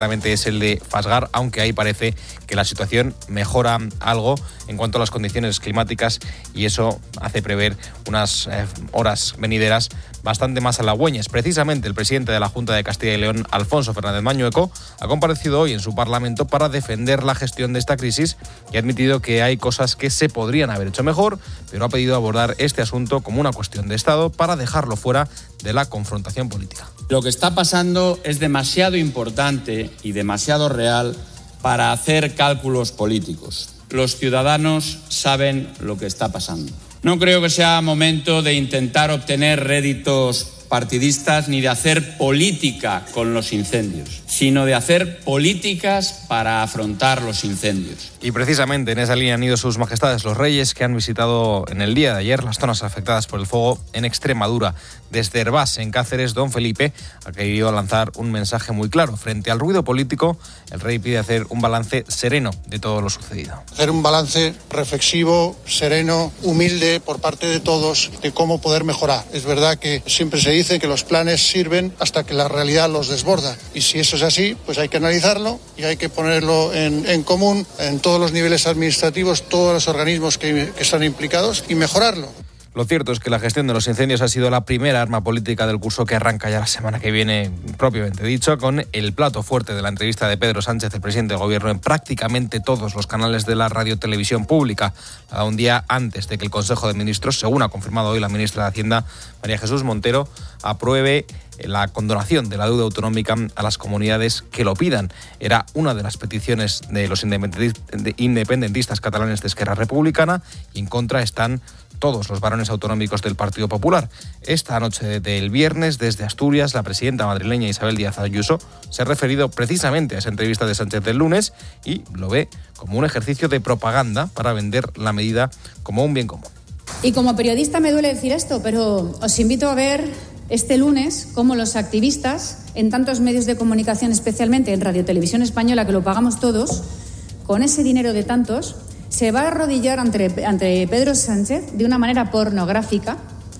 es el de Fasgar, aunque ahí parece que la situación mejora algo en cuanto a las condiciones climáticas y eso hace prever unas horas venideras bastante más halagüeñas. Precisamente el presidente de la Junta de Castilla y León, Alfonso Fernández Mañueco, ha comparecido hoy en su Parlamento para defender la gestión de esta crisis y ha admitido que hay cosas que se podrían haber hecho mejor, pero ha pedido abordar este asunto como una cuestión de Estado para dejarlo fuera de la confrontación política. Lo que está pasando es demasiado importante y demasiado real para hacer cálculos políticos. Los ciudadanos saben lo que está pasando. No creo que sea momento de intentar obtener réditos partidistas ni de hacer política con los incendios, sino de hacer políticas para afrontar los incendios. Y precisamente en esa línea han ido sus majestades los reyes, que han visitado en el día de ayer las zonas afectadas por el fuego en Extremadura. Desde Herbás, en Cáceres, don Felipe ha querido lanzar un mensaje muy claro. Frente al ruido político, el rey pide hacer un balance sereno de todo lo sucedido. Hacer un balance reflexivo, sereno, humilde por parte de todos de cómo poder mejorar. Es verdad que siempre se dice que los planes sirven hasta que la realidad los desborda. Y si eso es así, pues hay que analizarlo y hay que ponerlo en común en todos los niveles administrativos, todos los organismos que están implicados y mejorarlo. Lo cierto es que la gestión de los incendios ha sido la primera arma política del curso que arranca ya la semana que viene, propiamente dicho, con el plato fuerte de la entrevista de Pedro Sánchez, el presidente del Gobierno, en prácticamente todos los canales de la radiotelevisión pública, a un día antes de que el Consejo de Ministros, según ha confirmado hoy la ministra de Hacienda, María Jesús Montero, apruebe la condonación de la deuda autonómica a las comunidades que lo pidan. Era una de las peticiones de los independentistas catalanes de Esquerra Republicana y en contra están todos los varones autonómicos del Partido Popular. Esta noche del viernes, desde Asturias, la presidenta madrileña Isabel Díaz Ayuso se ha referido precisamente a esa entrevista de Sánchez del lunes y lo ve como un ejercicio de propaganda para vender la medida como un bien común. Y como periodista me duele decir esto, pero os invito a ver este lunes cómo los activistas, en tantos medios de comunicación, especialmente en Radio Televisión Española, que lo pagamos todos, con ese dinero de tantos, se va a arrodillar ante Pedro Sánchez de una manera pornográfica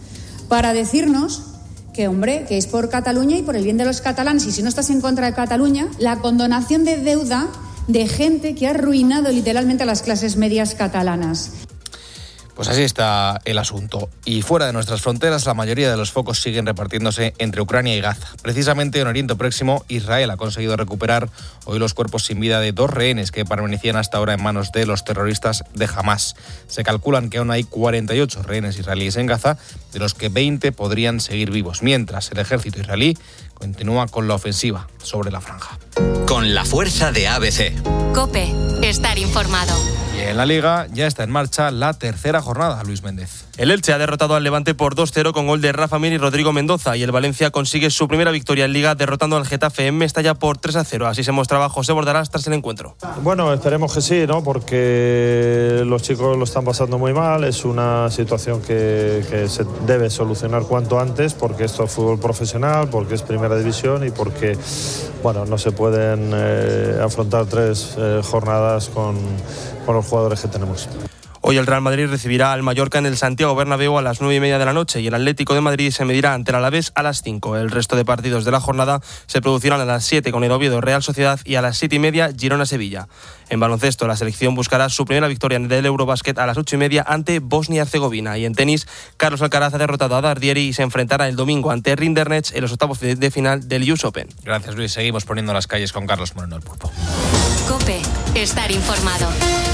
para decirnos que, hombre, que es por Cataluña y por el bien de los catalanes, y si no estás en contra de Cataluña, la condonación de deuda de gente que ha arruinado literalmente a las clases medias catalanas. Pues así está el asunto. Y fuera de nuestras fronteras, la mayoría de los focos siguen repartiéndose entre Ucrania y Gaza. Precisamente en Oriente Próximo, Israel ha conseguido recuperar hoy los cuerpos sin vida de 2 rehenes que permanecían hasta ahora en manos de los terroristas de Hamás. Se calculan que aún hay 48 rehenes israelíes en Gaza, de los que 20 podrían seguir vivos, mientras el ejército israelí continúa con la ofensiva sobre la franja. Con la fuerza de ABC. COPE. Estar informado. Y en la Liga ya está en marcha la tercera jornada, Luis Méndez. El Elche ha derrotado al Levante por 2-0 con gol de Rafa Mir y Rodrigo Mendoza, y el Valencia consigue su primera victoria en Liga derrotando al Getafe en Mestalla por 3-0. Así se mostraba José Bordalás tras el encuentro. Bueno, esperemos que sí, ¿no? Porque los chicos lo están pasando muy mal. Es una situación que se debe solucionar cuanto antes, porque esto es fútbol profesional, porque es primera división y porque, bueno, no se pueden afrontar 3 jornadas con los jugadores que tenemos. Hoy el Real Madrid recibirá al Mallorca en el Santiago Bernabéu a las 9:30 de la noche y el Atlético de Madrid se medirá ante el Alavés a las 5. El resto de partidos de la jornada se producirán a las 7 con el Oviedo Real Sociedad y a las 7:30 Girona-Sevilla. En baloncesto, la selección buscará su primera victoria en el Eurobasket a las 8:30 ante Bosnia-Herzegovina. Y en tenis, Carlos Alcaraz ha derrotado a Dardieri y se enfrentará el domingo ante Rinderknech en los octavos de final del US Open. Gracias, Luis. Seguimos poniendo las calles con Carlos Moreno, el Pulpo. COPE. Estar informado.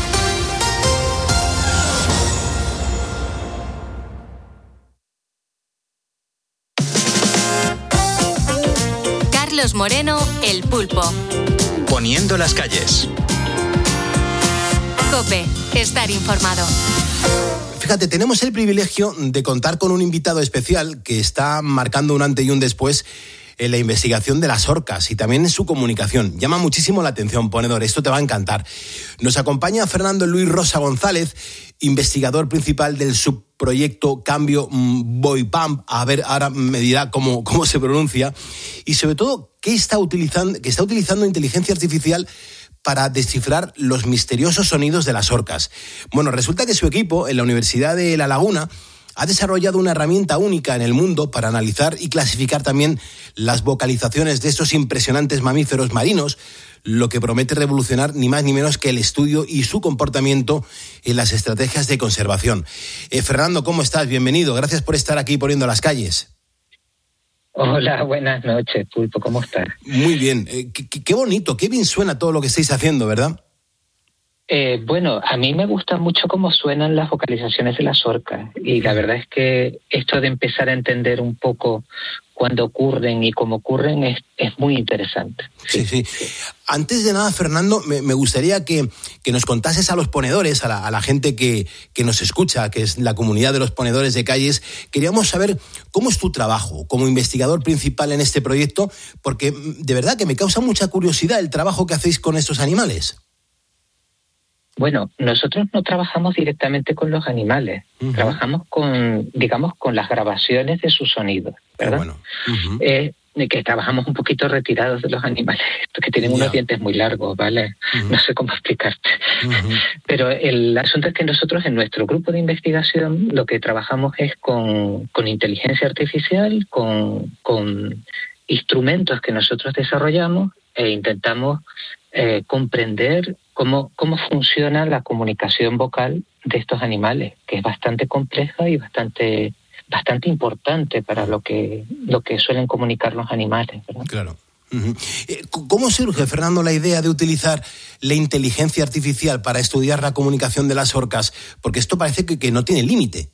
Carlos Moreno, el Pulpo. Poniendo las calles. COPE. Estar informado. Fíjate, tenemos el privilegio de contar con un invitado especial que está marcando un antes y un después en la investigación de las orcas y también en su comunicación. Llama muchísimo la atención, ponedor, esto te va a encantar. Nos acompaña Fernando Luis Rosa González, investigador principal del subproyecto Cambio Boipam. A ver, ahora me dirá cómo se pronuncia. Y sobre todo, que está utilizando inteligencia artificial para descifrar los misteriosos sonidos de las orcas. Bueno, resulta que su equipo en la Universidad de La Laguna ha desarrollado una herramienta única en el mundo para analizar y clasificar también las vocalizaciones de estos impresionantes mamíferos marinos, lo que promete revolucionar ni más ni menos que el estudio y su comportamiento en las estrategias de conservación. Fernando, ¿cómo estás? Bienvenido. Gracias por estar aquí Poniendo las Calles. Hola, buenas noches, Pulpo. ¿Cómo estás? Muy bien. Qué bonito, qué bien suena todo lo que estáis haciendo, ¿verdad? Bueno, a mí me gusta mucho cómo suenan las vocalizaciones de las orcas y la verdad es que esto de empezar a entender un poco cuándo ocurren y cómo ocurren es muy interesante. Sí. Antes de nada, Fernando, me gustaría que nos contases a los ponedores, a la gente que nos escucha, que es la comunidad de los ponedores de calles. Queríamos saber cómo es tu trabajo como investigador principal en este proyecto, porque de verdad que me causa mucha curiosidad el trabajo que hacéis con estos animales. Bueno, nosotros no trabajamos directamente con los animales, trabajamos con las grabaciones de sus sonidos, ¿verdad? Bueno. Que trabajamos un poquito retirados de los animales, que tienen unos dientes muy largos, ¿vale? No sé cómo explicarte. Pero el asunto es que nosotros en nuestro grupo de investigación lo que trabajamos es con inteligencia artificial, con instrumentos que nosotros desarrollamos e intentamos comprender cómo funciona la comunicación vocal de estos animales, que es bastante compleja y bastante importante para lo que suelen comunicar los animales, ¿verdad? Claro. ¿Cómo surge, Fernando, la idea de utilizar la inteligencia artificial para estudiar la comunicación de las orcas? Porque esto parece que no tiene límite.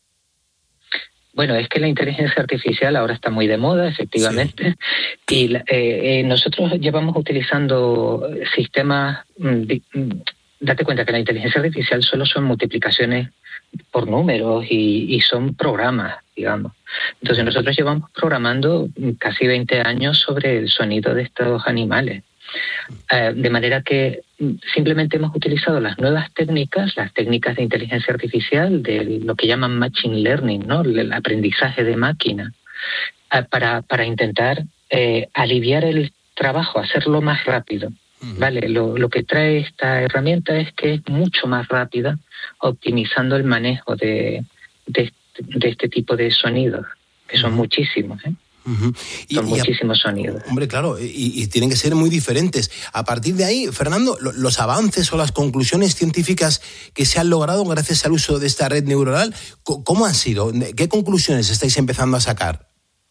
Bueno, es que la inteligencia artificial ahora está muy de moda, efectivamente, sí. Y nosotros llevamos utilizando sistemas. Date cuenta que la inteligencia artificial solo son multiplicaciones por números y son programas, digamos. Entonces nosotros llevamos programando casi 20 años sobre el sonido de estos animales. De manera que simplemente hemos utilizado las nuevas técnicas, las técnicas de inteligencia artificial, de lo que llaman machine learning, ¿no? El aprendizaje de máquina, para intentar aliviar el trabajo, hacerlo más rápido. Vale, lo que trae esta herramienta es que es mucho más rápida, optimizando el manejo de este tipo de sonidos, que son muchísimos, ¿eh? Son muchísimos sonidos. Hombre, claro, y tienen que ser muy diferentes. A partir de ahí, Fernando, los avances o las conclusiones científicas que se han logrado gracias al uso de esta red neuronal, ¿cómo han sido? ¿Qué conclusiones estáis empezando a sacar?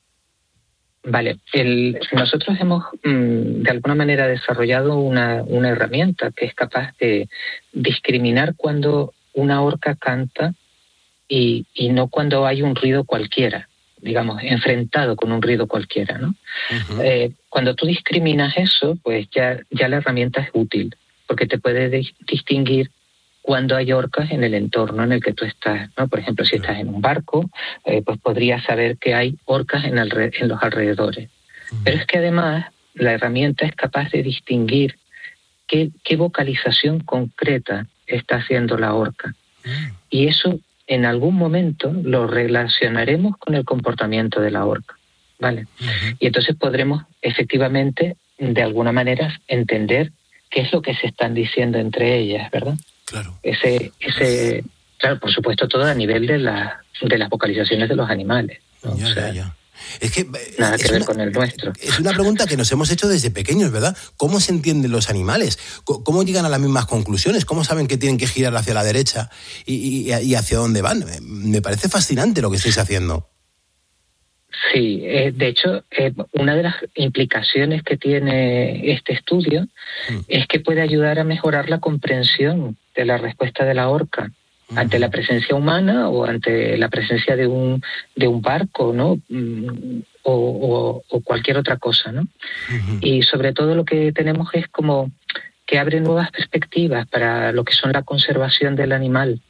Vale, nosotros hemos de alguna manera desarrollado una herramienta que es capaz de discriminar cuando una orca canta y no cuando hay un ruido cualquiera, digamos, enfrentado con un ruido cualquiera, ¿no? Cuando tú discriminas eso, pues ya la herramienta es útil, porque te puede distinguir cuando hay orcas en el entorno en el que tú estás, ¿no? Por ejemplo, si estás en un barco, pues podrías saber que hay orcas en los alrededores. Pero es que además la herramienta es capaz de distinguir qué vocalización concreta está haciendo la orca. Y eso en algún momento lo relacionaremos con el comportamiento de la orca, ¿vale? Y entonces podremos efectivamente, de alguna manera, entender qué es lo que se están diciendo entre ellas, ¿verdad? Claro. Claro, por supuesto, todo a nivel de las vocalizaciones de los animales, ¿no? Ya. Es que nada que ver con el nuestro. Es una pregunta que nos hemos hecho desde pequeños, ¿verdad? ¿Cómo se entienden los animales? ¿Cómo llegan a las mismas conclusiones? ¿Cómo saben que tienen que girar hacia la derecha y hacia dónde van? Me parece fascinante lo que estáis haciendo. Sí, de hecho, una de las implicaciones que tiene este estudio es que puede ayudar a mejorar la comprensión de la respuesta de la orca ante la presencia humana o ante la presencia de un barco, ¿no? O cualquier otra cosa, ¿no? Y sobre todo lo que tenemos es como que abre nuevas perspectivas para lo que son la conservación del animal.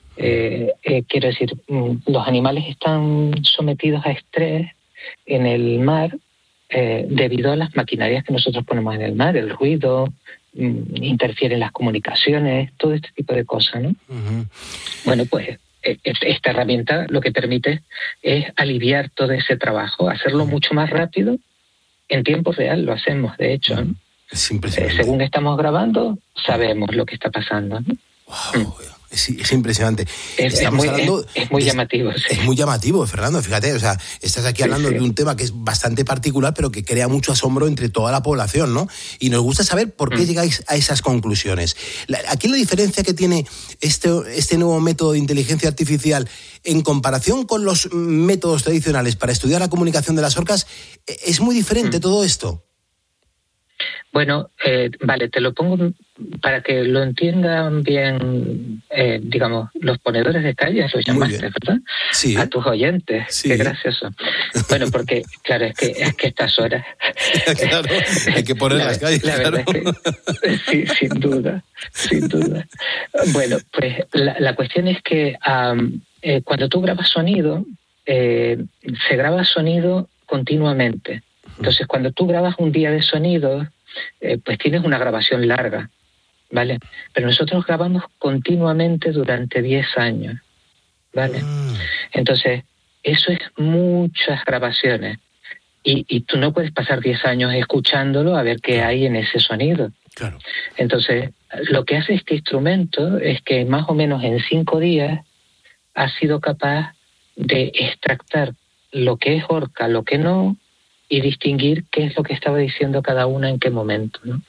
Quiero decir, los animales están sometidos a estrés en el mar debido a las maquinarias que nosotros ponemos en el mar, el ruido, interfieren las comunicaciones, todo este tipo de cosas, ¿no? Bueno, pues esta herramienta lo que permite es aliviar todo ese trabajo, hacerlo mucho más rápido, en tiempo real lo hacemos, de hecho, ¿no? Es impresionante. Según estamos grabando, sabemos lo que está pasando, ¿no? Wow. Es impresionante. Es muy llamativo. Sí. Es muy llamativo, Fernando, fíjate, o sea, estás aquí hablando de un tema que es bastante particular, pero que crea mucho asombro entre toda la población, ¿no? Y nos gusta saber por qué llegáis a esas conclusiones. Aquí la diferencia que tiene este nuevo método de inteligencia artificial en comparación con los métodos tradicionales para estudiar la comunicación de las orcas, ¿es muy diferente todo esto? Bueno, vale, te lo pongo para que lo entiendan bien, digamos, los ponedores de calles, los llamaste, ¿verdad? Sí. A tus oyentes, sí. Qué gracioso. Bueno, porque, claro, es que estas horas... Claro, hay que poner las calles, la verdad claro. Es que, sí, sin duda. Bueno, pues la cuestión es que cuando tú grabas sonido, se graba sonido continuamente. Entonces, cuando tú grabas un día de sonido, pues tienes una grabación larga, ¿vale? Pero nosotros grabamos continuamente durante 10 años, ¿vale? Entonces, eso es muchas grabaciones. Y tú no puedes pasar 10 años escuchándolo a ver qué hay en ese sonido. Claro. Entonces, lo que hace este instrumento es que más o menos en 5 días ha sido capaz de extractar lo que es orca, lo que no, y distinguir qué es lo que estaba diciendo cada una en qué momento, ¿no?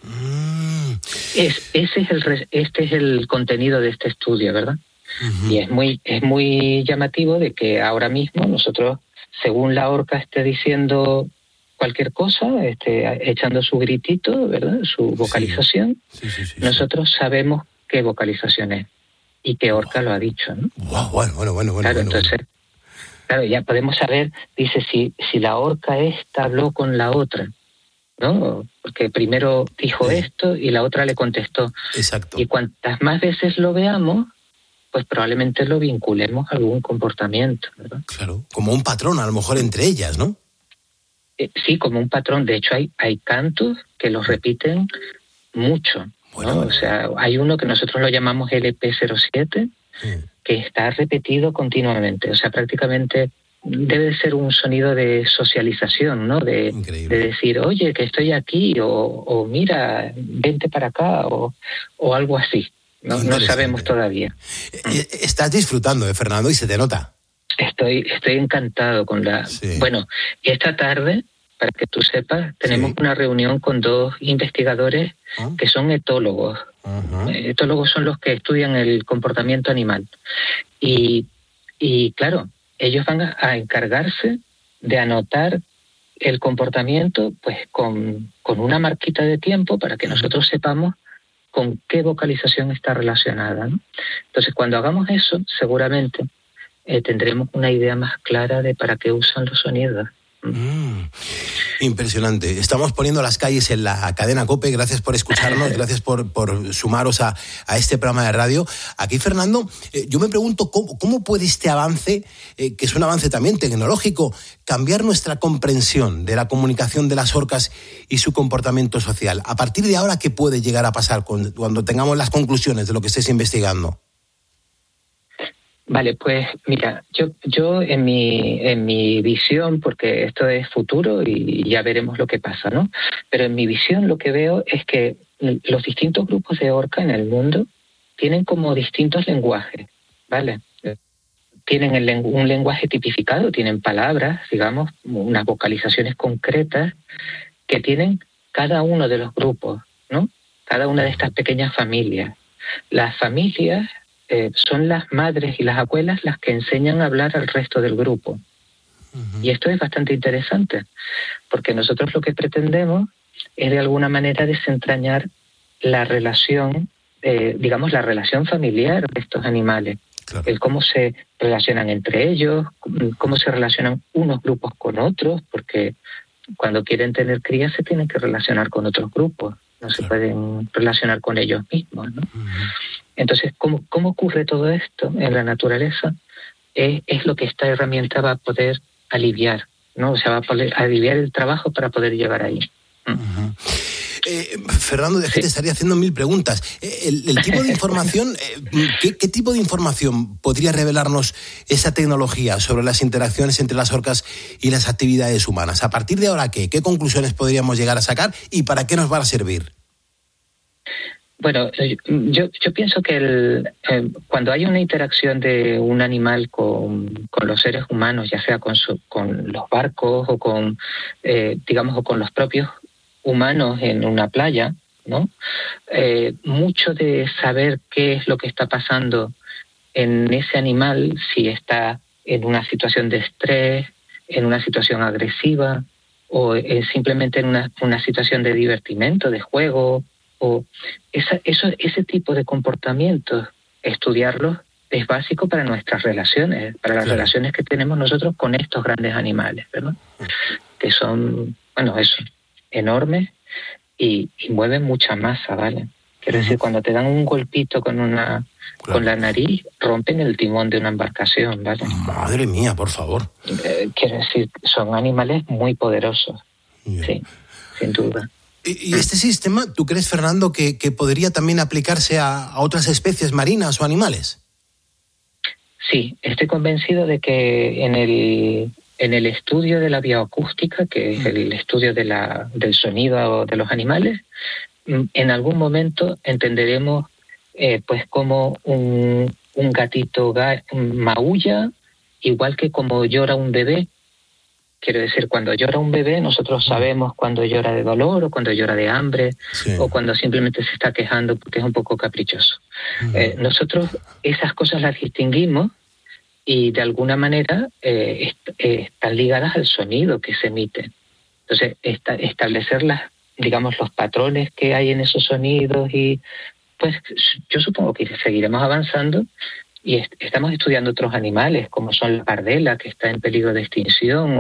Este es el contenido de este estudio, ¿verdad? Y es muy llamativo de que ahora mismo nosotros, según la orca esté diciendo cualquier cosa, echando su gritito, ¿verdad? Su vocalización, nosotros sabemos qué vocalización es y qué orca lo ha dicho, ¿no? Bueno. Claro, entonces... Claro, ya podemos saber, dice, si la orca esta habló con la otra, ¿no? Porque primero dijo esto y la otra le contestó. Exacto. Y cuantas más veces lo veamos, pues probablemente lo vinculemos a algún comportamiento, ¿verdad? Claro, como un patrón, a lo mejor entre ellas, ¿no? Sí, como un patrón. De hecho, hay cantos que los repiten mucho, ¿no? O sea, hay uno que nosotros lo llamamos LP07, que está repetido continuamente. O sea, prácticamente debe ser un sonido de socialización, ¿no? De decir, oye, que estoy aquí, o mira, vente para acá, o algo así. No sabemos todavía. Estás disfrutando, Fernando, y se te nota. Estoy encantado con la... Sí. Bueno, esta tarde, para que tú sepas, tenemos una reunión con 2 investigadores que son etólogos. Etólogos son los que estudian el comportamiento animal. Y claro, ellos van a encargarse de anotar el comportamiento pues con una marquita de tiempo para que nosotros sepamos con qué vocalización está relacionada, ¿no? Entonces, cuando hagamos eso, seguramente tendremos una idea más clara de para qué usan los sonidos. Impresionante. Estamos poniendo las calles en la cadena COPE. Gracias por escucharnos, gracias por sumaros a este programa de radio. Aquí, Fernando, yo me pregunto cómo puede este avance, que es un avance también tecnológico, cambiar nuestra comprensión de la comunicación de las orcas y su comportamiento social. A partir de ahora, ¿qué puede llegar a pasar cuando tengamos las conclusiones de lo que estés investigando? Vale, pues mira, yo en mi visión, porque esto es futuro y ya veremos lo que pasa, ¿no? Pero en mi visión lo que veo es que los distintos grupos de orca en el mundo tienen como distintos lenguajes, ¿vale? Tienen un lenguaje tipificado, tienen palabras, digamos, unas vocalizaciones concretas que tienen cada uno de los grupos, ¿no? Cada una de estas pequeñas familias. Las familias son las madres y las abuelas las que enseñan a hablar al resto del grupo. Y esto es bastante interesante, porque nosotros lo que pretendemos es de alguna manera desentrañar la relación, digamos, la relación familiar de estos animales. Claro. El cómo se relacionan entre ellos, cómo se relacionan unos grupos con otros, porque cuando quieren tener crías se tienen que relacionar con otros grupos, no se pueden relacionar con ellos mismos, ¿no? Entonces, ¿cómo ocurre todo esto en la naturaleza? Es lo que esta herramienta va a poder aliviar, ¿no? O sea, va a poder aliviar el trabajo para poder llegar ahí. Fernando, te estaría haciendo 1000 preguntas. El tipo de información, ¿qué tipo de información podría revelarnos esa tecnología sobre las interacciones entre las orcas y las actividades humanas? A partir de ahora, ¿qué conclusiones podríamos llegar a sacar y para qué nos va a servir? Bueno, yo pienso que cuando hay una interacción de un animal con los seres humanos, ya sea con los barcos o con los propios humanos en una playa, ¿no? Mucho de saber qué es lo que está pasando en ese animal, si está en una situación de estrés, en una situación agresiva o simplemente en una situación de divertimento, de juego, o ese tipo de comportamientos, estudiarlos es básico para nuestras relaciones, para las relaciones que tenemos nosotros con estos grandes animales, ¿verdad? Que son, enormes y mueven mucha masa, ¿vale? Quiero decir, cuando te dan un golpito con la nariz, rompen el timón de una embarcación, ¿vale? Madre mía, por favor. Quiero decir, son animales muy poderosos, sí, sin duda. ¿Y este sistema, tú crees, Fernando, que podría también aplicarse a otras especies marinas o animales? Sí, estoy convencido de que en el estudio de la bioacústica, que es el estudio del sonido de los animales, en algún momento entenderemos pues cómo un gatito maulla, igual que como llora un bebé. Quiero decir, cuando llora un bebé, nosotros sabemos cuando llora de dolor o cuando llora de hambre, o cuando simplemente se está quejando porque es un poco caprichoso. Nosotros esas cosas las distinguimos y de alguna manera están ligadas al sonido que se emite. Entonces, establecer los patrones que hay en esos sonidos, y pues yo supongo que seguiremos avanzando. Y estamos estudiando otros animales, como son la pardela, que está en peligro de extinción,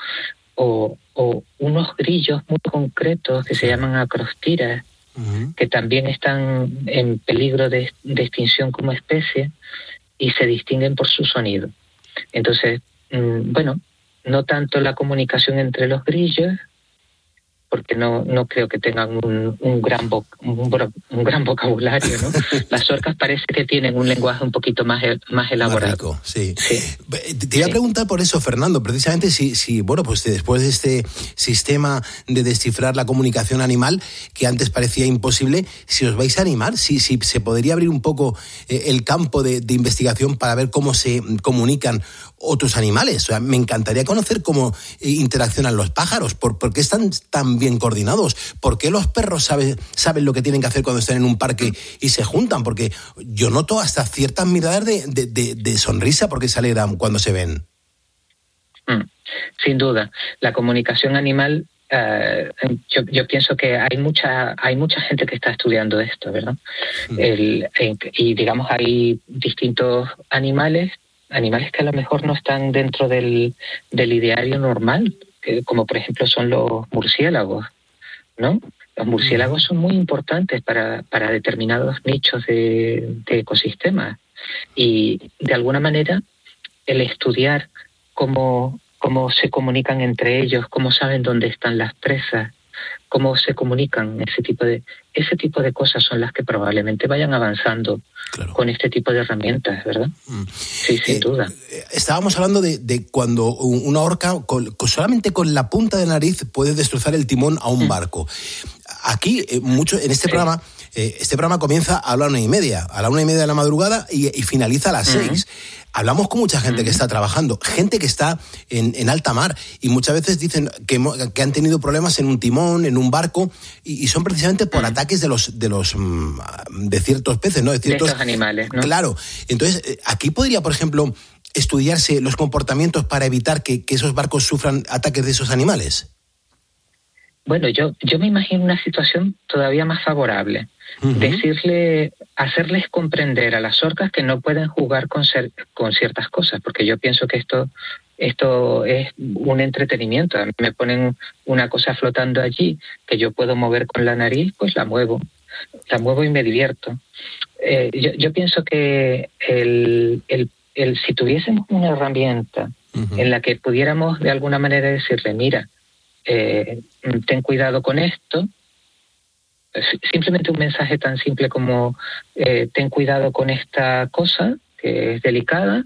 o unos grillos muy concretos que se llaman acrostiras, que también están en peligro de extinción como especie y se distinguen por su sonido. Entonces, no tanto la comunicación entre los grillos, porque no creo que tengan un gran vocabulario, ¿no? Las orcas parece que tienen un lenguaje un poquito más elaborado. Más rico, sí. Te iba a preguntar por eso, Fernando, precisamente si después de este sistema de descifrar la comunicación animal, que antes parecía imposible, si os vais a animar, si se podría abrir un poco el campo de investigación para ver cómo se comunican otros animales. O sea, me encantaría conocer cómo interaccionan los pájaros, por qué están tan bien coordinados, por qué los perros saben lo que tienen que hacer cuando están en un parque y se juntan, porque yo noto hasta ciertas miradas de sonrisa porque se alegran cuando se ven. Sin duda, la comunicación animal, yo pienso que hay mucha gente que está estudiando esto, ¿verdad? Y digamos, hay distintos animales que a lo mejor no están dentro del ideario normal, como por ejemplo son los murciélagos, ¿no? Los murciélagos son muy importantes para determinados nichos de ecosistemas, y de alguna manera el estudiar cómo se comunican entre ellos, cómo saben dónde están las presas, cómo se comunican, ese tipo de cosas son las que probablemente vayan avanzando con este tipo de herramientas, ¿verdad? Sí, sin duda. Estábamos hablando de cuando una orca solamente con la punta de nariz puede destrozar el timón a un barco. Aquí, en este programa, este programa comienza a la 1:30, a la 1:30 de la madrugada y finaliza a las 6. Hablamos con mucha gente que está trabajando, gente que está en alta mar, y muchas veces dicen que han tenido problemas en un timón, en un barco, y son precisamente por ataques de ciertos peces, ¿no? De estos animales, ¿no? Claro. Entonces, aquí podría, por ejemplo, estudiarse los comportamientos para evitar que esos barcos sufran ataques de esos animales. Bueno, yo me imagino una situación todavía más favorable. Hacerles comprender a las orcas que no pueden jugar con ciertas cosas, porque yo pienso que esto es un entretenimiento. A mí me ponen una cosa flotando allí que yo puedo mover con la nariz, pues la muevo y me divierto. Yo pienso que si tuviésemos una herramienta en la que pudiéramos de alguna manera decirle, mira, ten cuidado con esto, simplemente un mensaje tan simple como ten cuidado con esta cosa que es delicada,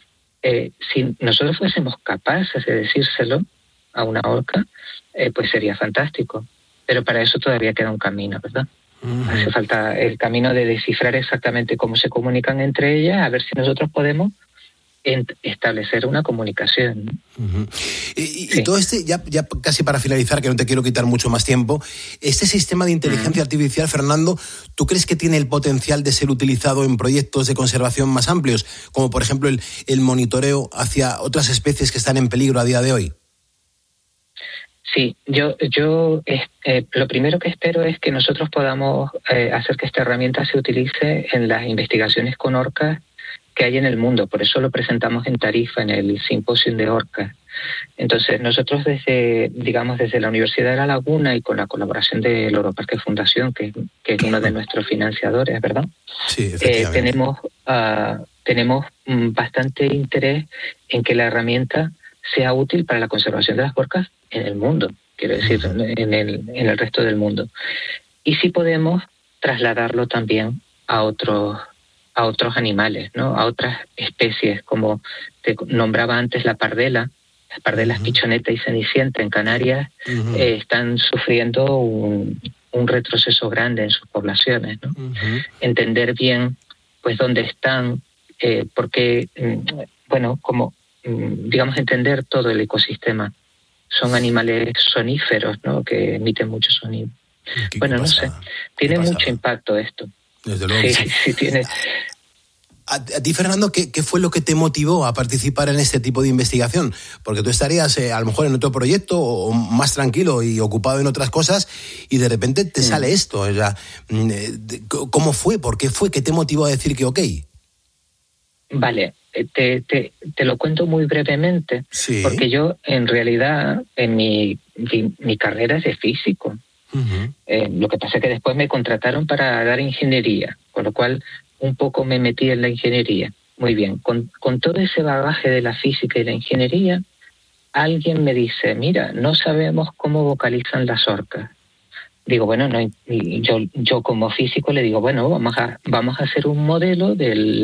si nosotros fuésemos capaces de decírselo a una orca, pues sería fantástico, pero para eso todavía queda un camino, ¿verdad? Hace falta el camino de descifrar exactamente cómo se comunican entre ellas, a ver si nosotros podemos establecer una comunicación. Y todo ya casi para finalizar, que no te quiero quitar mucho más tiempo, este sistema de inteligencia artificial, Fernando, ¿tú crees que tiene el potencial de ser utilizado en proyectos de conservación más amplios, como por ejemplo el monitoreo hacia otras especies que están en peligro a día de hoy? Sí, yo lo primero que espero es que nosotros podamos hacer que esta herramienta se utilice en las investigaciones con orcas que hay en el mundo. Por eso lo presentamos en Tarifa, en el simposio de orcas. Entonces, nosotros desde la Universidad de La Laguna y con la colaboración del Europarque Fundación, que es uno de nuestros financiadores, ¿verdad? Sí, efectivamente. Tenemos bastante interés en que la herramienta sea útil para la conservación de las orcas en el mundo, quiero decir, en el resto del mundo. Y si podemos trasladarlo también a otros animales, ¿no? A otras especies, como te nombraba antes las pardelas pichoneta y cenicienta en Canarias están sufriendo un retroceso grande en sus poblaciones, ¿no? Entender bien pues dónde están, porque entender todo el ecosistema. Son animales soníferos, ¿no? Que emiten mucho sonido. No sé. Tiene mucho impacto esto. Desde luego. Sí, tiene. A ti, Fernando, ¿qué fue lo que te motivó a participar en este tipo de investigación? Porque tú estarías a lo mejor en otro proyecto o más tranquilo y ocupado en otras cosas y de repente te sale esto. O sea, ¿cómo fue? ¿Por qué fue? ¿Qué te motivó a decir que ok? Vale, te lo cuento muy brevemente, sí. Porque yo en realidad en mi carrera es de físico. Lo que pasa es que después me contrataron para dar ingeniería, con lo cual un poco me metí en la ingeniería. Muy bien, con todo ese bagaje de la física y la ingeniería, alguien me dice, mira, no sabemos cómo vocalizan las orcas. Digo, bueno, no, yo como físico le digo, bueno, vamos a hacer un modelo del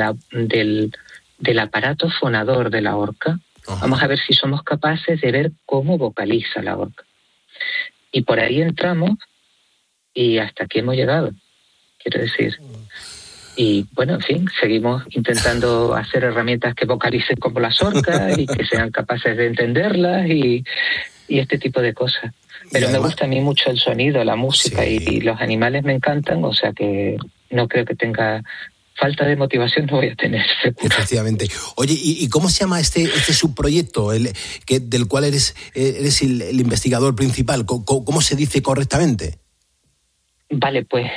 aparato fonador de la orca. Vamos a ver si somos capaces de ver cómo vocaliza la orca. Y por ahí entramos y hasta aquí hemos llegado, quiero decir. Y bueno, en fin, seguimos intentando hacer herramientas que vocalicen como las orcas y que sean capaces de entenderlas y este tipo de cosas. Pero me gusta a mí mucho el sonido, la música, sí. Y los animales me encantan, o sea que no creo que tenga falta de motivación, no voy a tener, seguro. Efectivamente. Oye, ¿y cómo se llama este subproyecto del cual eres el investigador principal? ¿Cómo se dice correctamente? Vale, pues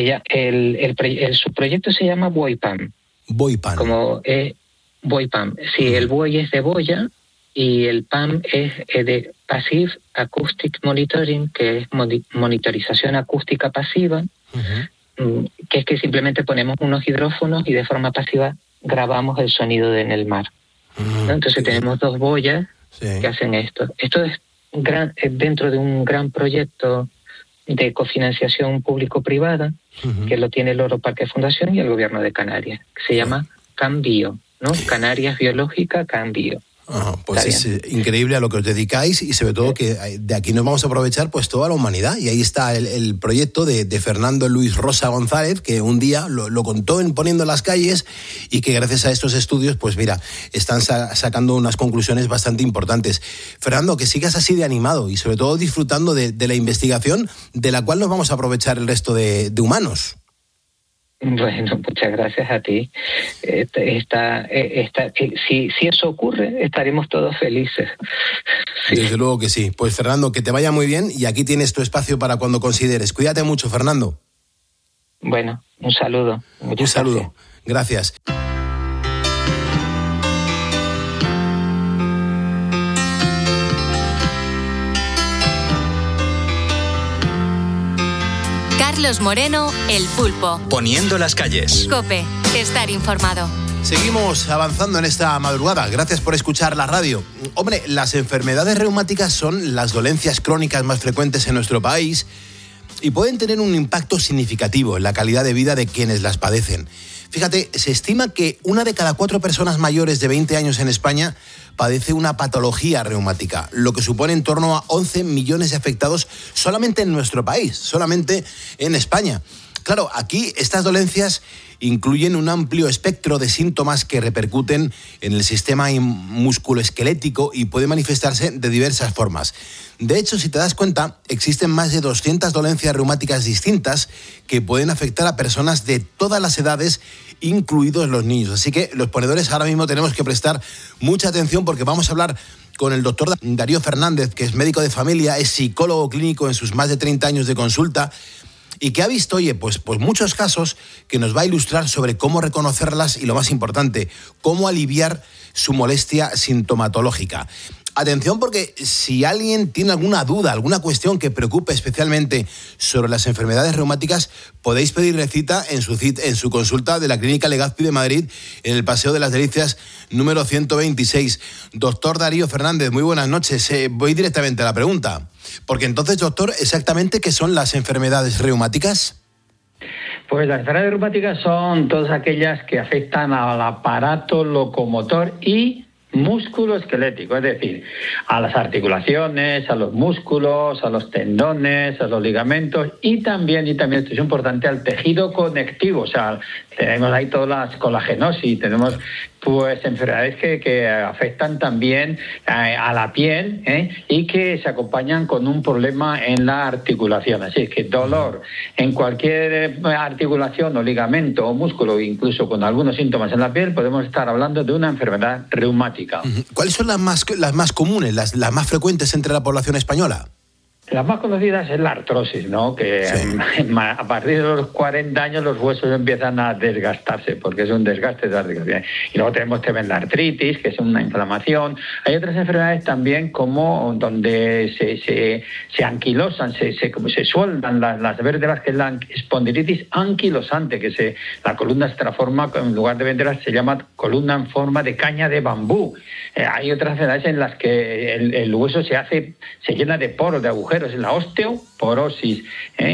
el subproyecto se llama BOIPAM. BOIPAM. Como BOIPAM. Sí, el buey es de boya y el PAM es de Passive Acoustic Monitoring, que es monitorización acústica pasiva, que es que simplemente ponemos unos hidrófonos y de forma pasiva grabamos el sonido en el mar. ¿No? Entonces tenemos dos boyas que hacen esto. Esto es dentro de un gran proyecto de cofinanciación público-privada que lo tiene el Europarque Fundación y el Gobierno de Canarias, que se llama CanBio, ¿no? Canarias Biológica CanBio. Pues es increíble a lo que os dedicáis y sobre todo que de aquí nos vamos a aprovechar pues toda la humanidad, y ahí está el proyecto de Fernando Luis Rosa González, que un día lo contó en Poniendo las Calles y que gracias a estos estudios pues mira, están sacando unas conclusiones bastante importantes. Fernando, que sigas así de animado y sobre todo disfrutando de la investigación de la cual nos vamos a aprovechar el resto de humanos. Bueno, muchas gracias a ti. Si eso ocurre, estaremos todos felices. Sí. Desde luego que sí. Pues Fernando, que te vaya muy bien y aquí tienes tu espacio para cuando consideres. Cuídate mucho, Fernando. Bueno, un saludo. Un saludo. Gracias. Carlos Moreno, El Pulpo. Poniendo las calles. COPE, estar informado. Seguimos avanzando en esta madrugada. Gracias por escuchar la radio. Hombre, las enfermedades reumáticas son las dolencias crónicas más frecuentes en nuestro país y pueden tener un impacto significativo en la calidad de vida de quienes las padecen. Fíjate, se estima que 1 de cada 4 personas mayores de 20 años en España padece una patología reumática, lo que supone en torno a 11 millones de afectados solamente en nuestro país, solamente en España. Claro, aquí estas dolencias incluyen un amplio espectro de síntomas que repercuten en el sistema musculoesquelético y puede manifestarse de diversas formas. De hecho, si te das cuenta, existen más de 200 dolencias reumáticas distintas que pueden afectar a personas de todas las edades, incluidos los niños. Así que los ponedores ahora mismo tenemos que prestar mucha atención porque vamos a hablar con el doctor Darío Fernández, que es médico de familia, es psicólogo clínico en sus más de 30 años de consulta y que ha visto, pues muchos casos que nos va a ilustrar sobre cómo reconocerlas y, lo más importante, cómo aliviar su molestia sintomatológica. Atención, porque si alguien tiene alguna duda, alguna cuestión que preocupe especialmente sobre las enfermedades reumáticas, podéis pedirle cita en su consulta de la Clínica Legazpi de Madrid, en el Paseo de las Delicias número 126. Doctor Darío Fernández, muy buenas noches. Voy directamente a la pregunta. Porque entonces, doctor, ¿exactamente qué son las enfermedades reumáticas? Pues las enfermedades reumáticas son todas aquellas que afectan al aparato locomotor y músculo-esquelético, es decir, a las articulaciones, a los músculos, a los tendones, a los ligamentos y también, esto es importante, al tejido conectivo. O sea, tenemos ahí todas las colagenosis, tenemos pues enfermedades que afectan también a la piel y que se acompañan con un problema en la articulación. Así es que dolor en cualquier articulación o ligamento o músculo, incluso con algunos síntomas en la piel, podemos estar hablando de una enfermedad reumática. ¿Cuáles son las más comunes, las más frecuentes entre la población española? Las más conocidas es la artrosis, ¿no? Que a partir de los 40 años los huesos empiezan a desgastarse porque es un desgaste de la articulación. Y luego tenemos también la artritis, que es una inflamación. Hay otras enfermedades también como donde se anquilosan, como se sueldan las vértebras, que es la espondilitis anquilosante, que la columna se transforma, en lugar de vértebras se llama columna en forma de caña de bambú. Hay otras enfermedades en las que el hueso se llena de poros, de agujeros, en la osteoporosis.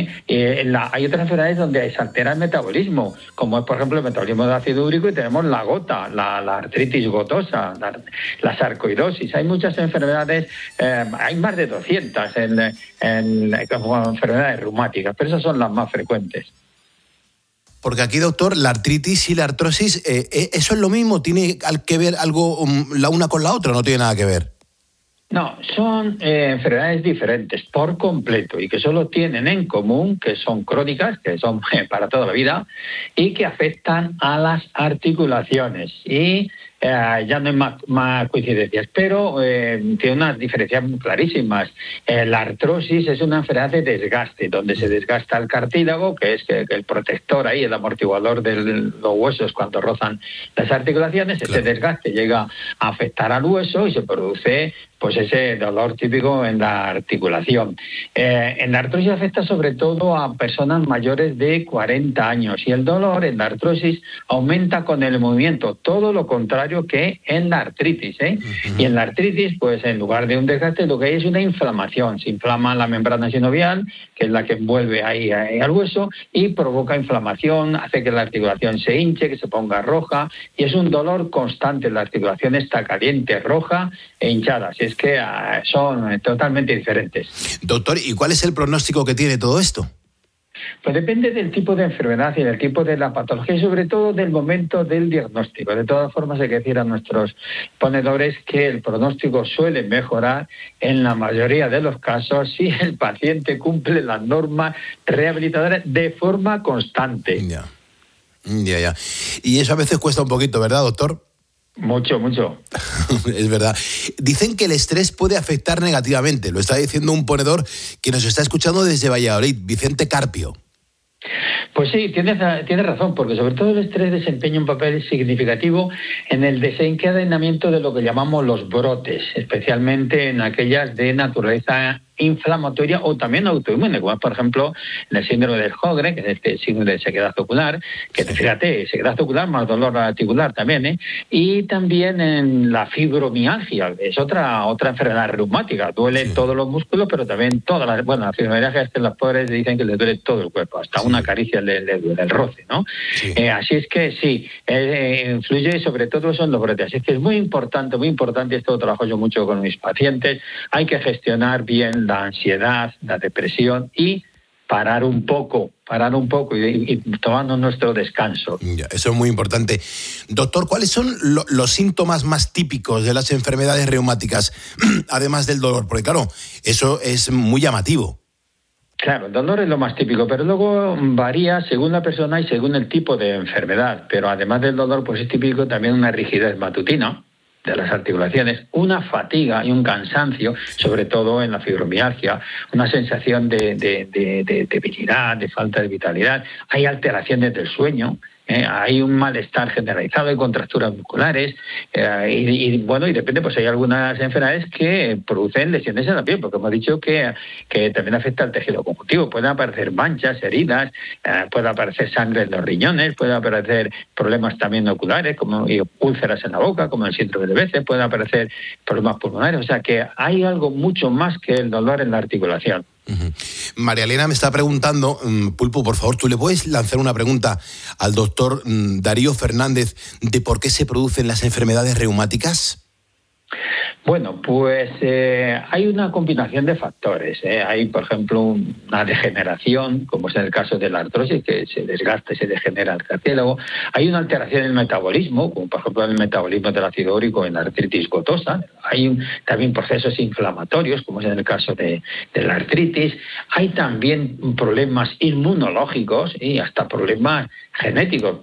Hay otras enfermedades donde se altera el metabolismo, como es, por ejemplo, el metabolismo de ácido úrico, y tenemos la gota, la artritis gotosa, la sarcoidosis. Hay muchas enfermedades, hay más de 200 como enfermedades reumáticas, pero esas son las más frecuentes. Porque aquí, doctor, la artritis y la artrosis, ¿eso es lo mismo? ¿Tiene que ver algo la una con la otra o no tiene nada que ver? No, son enfermedades diferentes por completo y que solo tienen en común que son crónicas, que son para toda la vida y que afectan a las articulaciones. Y ya no hay más coincidencias, pero tiene unas diferencias muy clarísimas. La artrosis es una enfermedad de desgaste, donde se desgasta el cartílago, que es el protector ahí, el amortiguador de los huesos cuando rozan las articulaciones. Ese desgaste llega a afectar al hueso y se produce pues ese dolor típico en la articulación. En la artrosis afecta sobre todo a personas mayores de 40 años y el dolor en la artrosis aumenta con el movimiento, todo lo contrario que en la artritis. Y en la artritis, pues en lugar de un desgaste, lo que hay es una inflamación. Se inflama la membrana sinovial, que es la que envuelve ahí al hueso, y provoca inflamación, hace que la articulación se hinche, que se ponga roja, y es un dolor constante. La articulación está caliente, roja e hinchada. Así es que son totalmente diferentes. Doctor, ¿y cuál es el pronóstico que tiene todo esto? Pues depende del tipo de enfermedad y del tipo de la patología y sobre todo del momento del diagnóstico. De todas formas, hay que decir a nuestros ponedores que el pronóstico suele mejorar en la mayoría de los casos si el paciente cumple las normas rehabilitadoras de forma constante. Ya. Y eso a veces cuesta un poquito, ¿verdad, doctor? Mucho. Es verdad. Dicen que el estrés puede afectar negativamente. Lo está diciendo un ponedor que nos está escuchando desde Valladolid, Vicente Carpio. Pues sí, tienes razón, porque sobre todo el estrés desempeña un papel significativo en el desencadenamiento de lo que llamamos los brotes, especialmente en aquellas de naturaleza inflamatoria o también autoinmune, como es, por ejemplo, en el síndrome de Sjögren, que es este síndrome de sequedad ocular, que fíjate, sequedad ocular más dolor articular también, y también en la fibromialgia, es otra enfermedad reumática, duele todos los músculos, pero también la fibromialgia es que los pobres dicen que les duele todo el cuerpo, hasta una caricia le duele, el roce, ¿no? Sí. Así es que sí, influye sobre todo eso en los brotes, así es que es muy importante, esto lo trabajo yo mucho con mis pacientes, hay que gestionar bien la ansiedad, la depresión y parar un poco y tomando nuestro descanso. Ya, eso es muy importante. Doctor, ¿cuáles son los síntomas más típicos de las enfermedades reumáticas, además del dolor? Porque claro, eso es muy llamativo. Claro, el dolor es lo más típico, pero luego varía según la persona y según el tipo de enfermedad. Pero además del dolor, pues es típico también una rigidez matutina de las articulaciones, una fatiga y un cansancio, sobre todo en la fibromialgia, una sensación de debilidad, de falta de vitalidad. Hay alteraciones del sueño. Hay un malestar generalizado, hay contracturas musculares y depende, pues hay algunas enfermedades que producen lesiones en la piel, porque hemos dicho que también afecta al tejido conjuntivo. Pueden aparecer manchas, heridas, puede aparecer sangre en los riñones, puede aparecer problemas también oculares, como úlceras en la boca, como el síndrome de Behçet, pueden aparecer problemas pulmonares. O sea que hay algo mucho más que el dolor en la articulación. María Elena me está preguntando, Pulpo, por favor, ¿tú le puedes lanzar una pregunta al doctor Darío Fernández de por qué se producen las enfermedades reumáticas? Bueno, pues hay una combinación de factores. Hay, por ejemplo, una degeneración, como es en el caso de la artrosis, que se desgasta y se degenera el cartílago. Hay una alteración en el metabolismo, como por ejemplo el metabolismo del ácido úrico en la artritis gotosa. Hay también procesos inflamatorios, como es en el caso de la artritis. Hay también problemas inmunológicos y hasta problemas genéticos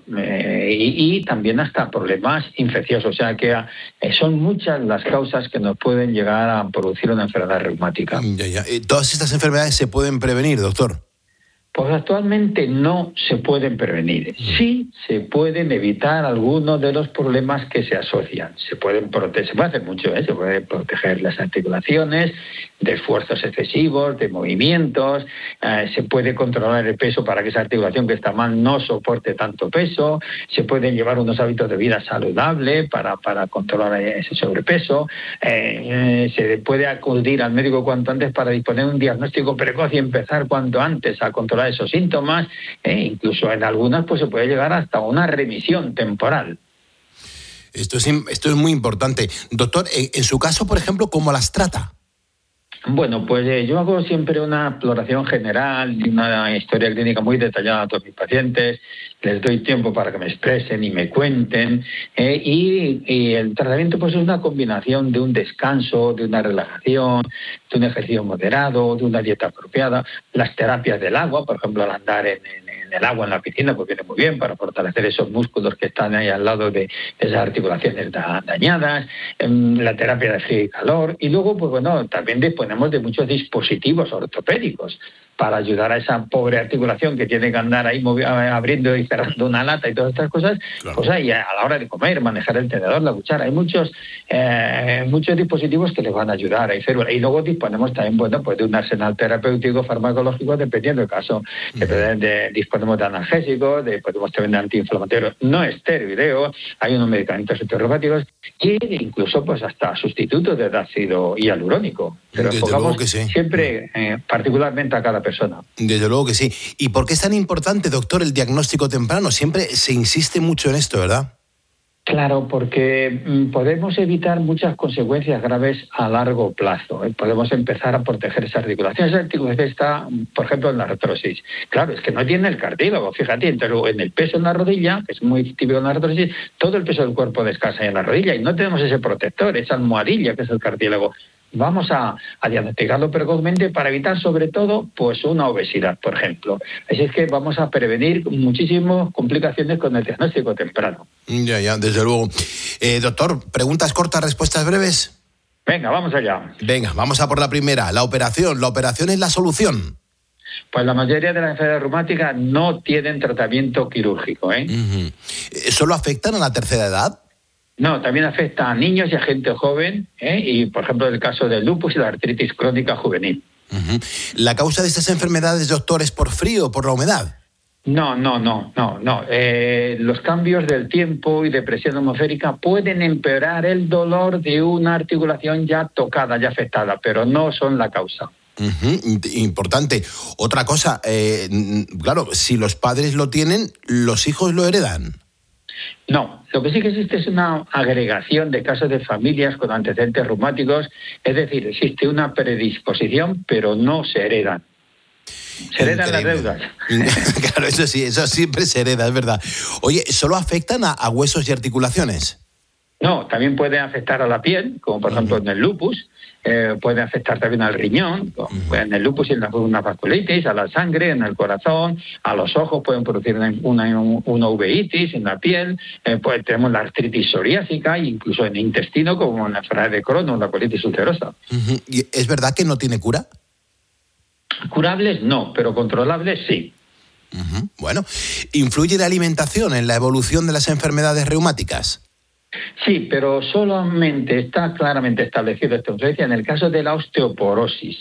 y también hasta problemas infecciosos. O sea que son muchas las causas que nos pueden llegar a producir una enfermedad reumática. ¿Todas estas enfermedades se pueden prevenir, doctor? Pues actualmente no se pueden prevenir. Sí se pueden evitar algunos de los problemas que se asocian. Se puede hacer mucho, se puede proteger las articulaciones de esfuerzos excesivos, de movimientos, se puede controlar el peso para que esa articulación que está mal no soporte tanto peso, se pueden llevar unos hábitos de vida saludables para controlar ese sobrepeso, se puede acudir al médico cuanto antes para disponer de un diagnóstico precoz y empezar cuanto antes a controlar esos síntomas, incluso en algunas pues se puede llegar hasta una remisión temporal. Esto es muy importante. Doctor, en su caso, por ejemplo, ¿cómo las trata? Bueno, pues yo hago siempre una exploración general y una historia clínica muy detallada a todos mis pacientes. Les doy tiempo para que me expresen y me cuenten. Y el tratamiento pues es una combinación de un descanso, de una relajación, de un ejercicio moderado, de una dieta apropiada. Las terapias del agua, por ejemplo, al andar en el agua en la piscina, pues viene muy bien para fortalecer esos músculos que están ahí al lado de esas articulaciones dañadas, la terapia de frío y calor, y luego, pues bueno, también disponemos de muchos dispositivos ortopédicos para ayudar a esa pobre articulación que tiene que andar ahí abriendo y cerrando una lata y todas estas cosas, claro. Pues ahí a la hora de comer, manejar el tenedor, la cuchara, hay muchos dispositivos que les van a ayudar. Y luego disponemos también, bueno, pues de un arsenal terapéutico farmacológico dependiendo del caso. Disponemos de analgésicos, podemos también de antiinflamatorios no esteroideos, hay unos medicamentos antirreumáticos e incluso pues hasta sustitutos del ácido hialurónico. Pero enfocamos siempre particularmente a cada persona. Desde luego que sí. ¿Y por qué es tan importante, doctor, el diagnóstico temprano? Siempre se insiste mucho en esto, ¿verdad? Claro, porque podemos evitar muchas consecuencias graves a largo plazo. Podemos empezar a proteger esa articulación. Esa articulación está, por ejemplo, en la artrosis. Claro, es que no tiene el cartílago, fíjate, pero en el peso en la rodilla, que es muy típico en la artrosis, todo el peso del cuerpo descansa en la rodilla y no tenemos ese protector, esa almohadilla que es el cartílago. Vamos a diagnosticarlo precozmente para evitar, sobre todo, pues una obesidad, por ejemplo. Así es que vamos a prevenir muchísimas complicaciones con el diagnóstico temprano. Ya, desde luego. Doctor, preguntas cortas, respuestas breves. Venga, vamos allá. Venga, vamos a por la primera. La operación es la solución. Pues la mayoría de las enfermedades reumáticas no tienen tratamiento quirúrgico. ¿Solo afectan a la tercera edad? No, también afecta a niños y a gente joven, y por ejemplo el caso del lupus y la artritis crónica juvenil. ¿La causa de estas enfermedades, doctor, es por frío o por la humedad? No. Los cambios del tiempo y de presión atmosférica pueden empeorar el dolor de una articulación ya tocada, ya afectada, pero no son la causa. Importante. Otra cosa, claro, si los padres lo tienen, ¿los hijos lo heredan? No, lo que sí que existe es una agregación de casos de familias con antecedentes reumáticos, es decir, existe una predisposición, pero no se heredan. Se heredan las deudas. Claro, eso sí, eso siempre se hereda, es verdad. Oye, ¿solo afectan a huesos y articulaciones? No, también puede afectar a la piel, como por ejemplo en el lupus, puede afectar también al riñón, en el lupus y en una vasculitis, a la sangre, en el corazón, a los ojos pueden producir una uveitis en la piel, pues tenemos la artritis psoriásica, incluso en el intestino, como en la enfermedad de Crohn o la colitis ulcerosa. ¿Y es verdad que no tiene cura? Curables no, pero controlables sí. Bueno, ¿influye la alimentación en la evolución de las enfermedades reumáticas? Sí, pero solamente está claramente establecido esta influencia en el caso de la osteoporosis,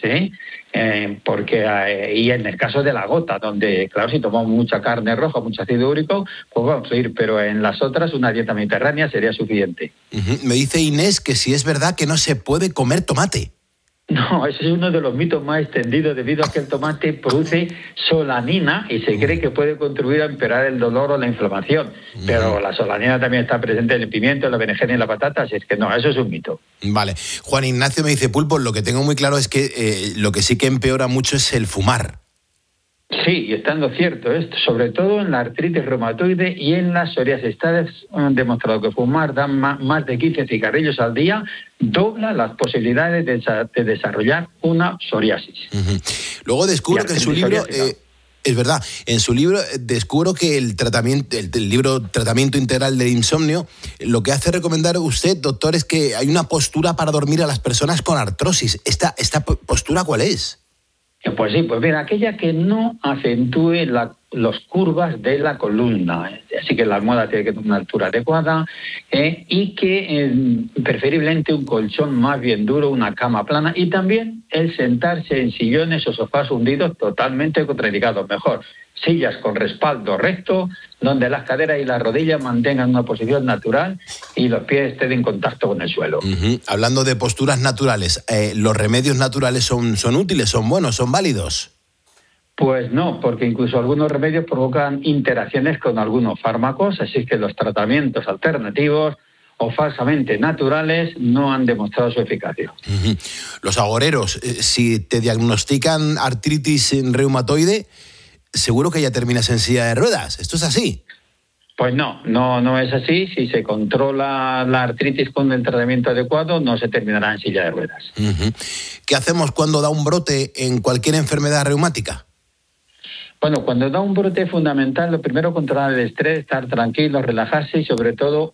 porque y en el caso de la gota, donde, claro, si tomamos mucha carne roja, mucho ácido úrico, pues va a influir, pero en las otras una dieta mediterránea sería suficiente. Me dice Inés que si es verdad que no se puede comer tomate. No, ese es uno de los mitos más extendidos debido a que el tomate produce solanina y se cree que puede contribuir a empeorar el dolor o la inflamación. Pero la solanina también está presente en el pimiento, en la berenjena y en la patata, así es que no, eso es un mito. Vale. Juan Ignacio me dice, Pulpo, lo que tengo muy claro es que lo que sí que empeora mucho es el fumar. Sí, y estando cierto esto, sobre todo en la artritis reumatoide y en la psoriasis. Está demostrado que fumar más de 15 cigarrillos al día dobla las posibilidades de desarrollar una psoriasis. Luego descubro que en su libro... es verdad, en su libro descubro que el libro Tratamiento Integral del Insomnio, lo que hace recomendar usted, doctor, es que hay una postura para dormir a las personas con artrosis. ¿Esta postura cuál es? Pues sí, pues mira, aquella que no acentúe las curvas de la columna. Así que la almohada tiene que tener una altura adecuada y que preferiblemente un colchón más bien duro, una cama plana y también el sentarse en sillones o sofás hundidos totalmente contraindicados. Mejor, sillas con respaldo recto, donde las caderas y las rodillas mantengan una posición natural y los pies estén en contacto con el suelo. Hablando de posturas naturales, ¿los remedios naturales son útiles, son buenos, son válidos? Pues no, porque incluso algunos remedios provocan interacciones con algunos fármacos, así que los tratamientos alternativos o falsamente naturales no han demostrado su eficacia. Los agoreros, si te diagnostican artritis reumatoide, seguro que ya terminas en silla de ruedas. ¿Esto es así? Pues no es así. Si se controla la artritis con el tratamiento adecuado, no se terminará en silla de ruedas. ¿Qué hacemos cuando da un brote en cualquier enfermedad reumática? Bueno, cuando da un brote es fundamental, lo primero, controlar el estrés, estar tranquilo, relajarse y sobre todo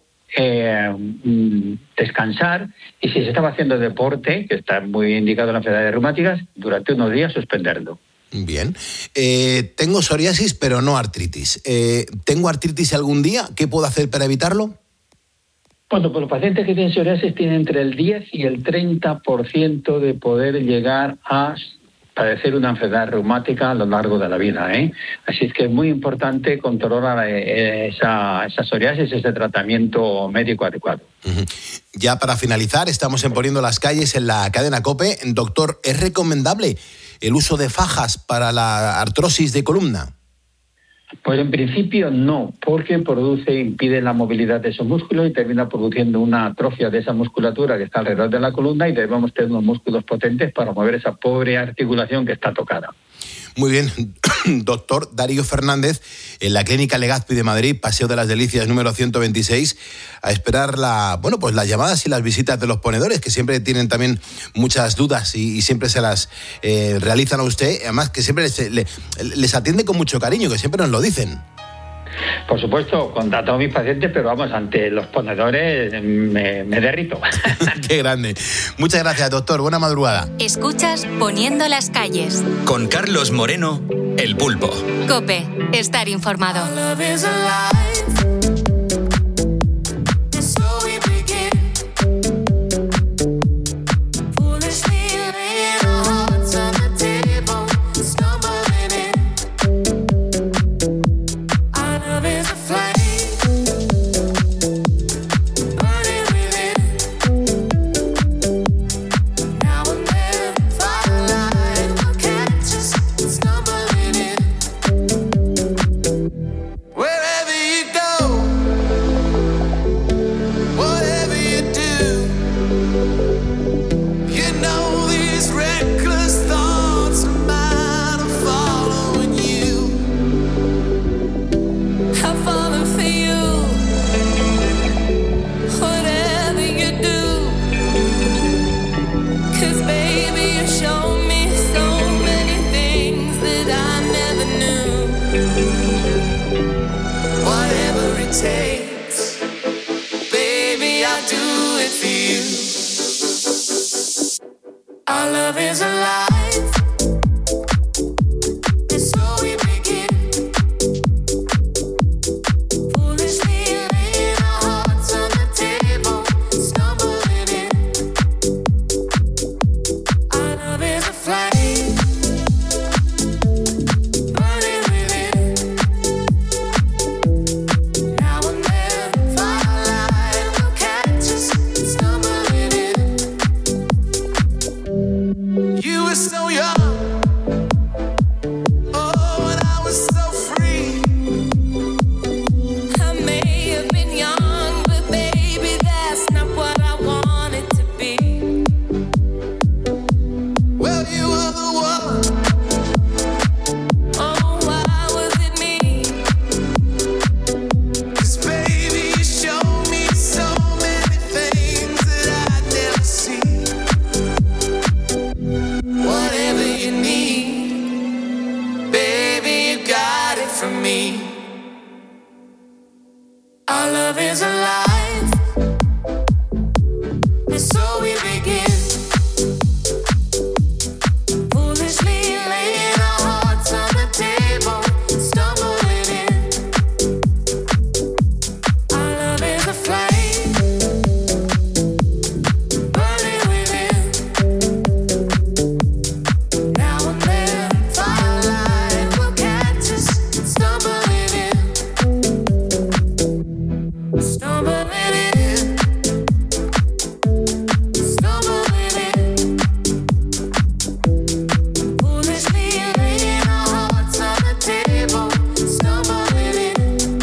descansar. Y si se estaba haciendo deporte, que está muy indicado en las enfermedades reumáticas, durante unos días suspenderlo. Bien. Tengo psoriasis, pero no artritis. ¿Tengo artritis algún día? ¿Qué puedo hacer para evitarlo? Bueno, pues los pacientes que tienen psoriasis tienen entre el 10 y el 30% de poder llegar a padecer una enfermedad reumática a lo largo de la vida, Así es que es muy importante controlar esa psoriasis, ese tratamiento médico adecuado. Ya para finalizar, estamos en Poniendo las Calles en la cadena COPE. Doctor, ¿es recomendable el uso de fajas para la artrosis de columna? Pues en principio no, porque impide la movilidad de esos músculos y termina produciendo una atrofia de esa musculatura que está alrededor de la columna y debemos tener unos músculos potentes para mover esa pobre articulación que está tocada. Muy bien, doctor Darío Fernández, en la Clínica Legazpi de Madrid, Paseo de las Delicias número 126, a esperar las llamadas y las visitas de los ponedores, que siempre tienen también muchas dudas y siempre se las realizan a usted, además que siempre les atiende con mucho cariño, que siempre nos lo dicen. Por supuesto, con a todos mis pacientes, pero vamos, ante los ponedores me derrito. Qué grande. Muchas gracias, doctor. Buena madrugada. Escuchas Poniendo las Calles. Con Carlos Moreno, El Pulpo. COPE. Estar informado. it takes. Baby, I'll do it for you. Our love is alive. And so we begin. Foolishly laying our hearts on the table, stumbling in. Our love is a flame, burning within. Now and then, firelight will catch us, stumbling in. You were so young, oh, and I was so free. I may have been young, but baby, that's not what I wanted to be. Well, you were the one. Oh, why was it me? 'Cause baby, you showed me so many things that I'd never seen. Whatever you need, baby, you got it from me. Our love is alive, and so we begin. Foolishly laying our hearts on the table, stumbling in. Our love is a flame, burning within. Now and then, firelight will catch us, stumbling in. Stumbling in. Stumbling in. Foolishly laying our hearts on the table, stumbling in.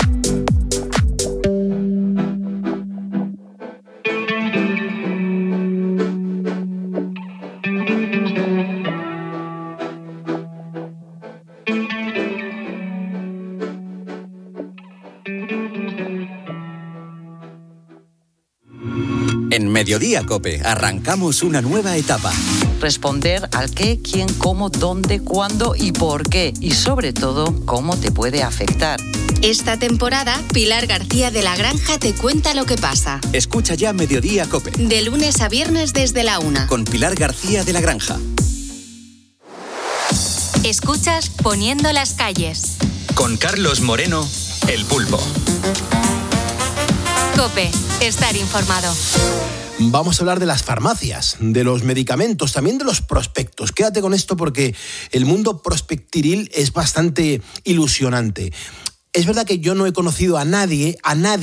En Mediodía COPE arrancamos una nueva etapa. Responder al qué, quién, cómo, dónde, cuándo y por qué. Y sobre todo, cómo te puede afectar. Esta temporada, Pilar García de la Granja te cuenta lo que pasa. Escucha ya Mediodía COPE. De lunes a viernes desde la 1. Con Pilar García de la Granja. Escuchas Poniendo las calles. Con Carlos Moreno, El Pulpo. COPE, estar informado. Vamos a hablar de las farmacias, de los medicamentos, también de los prospectos. Quédate con esto porque el mundo prospectiril es bastante ilusionante. Es verdad que yo no he conocido a nadie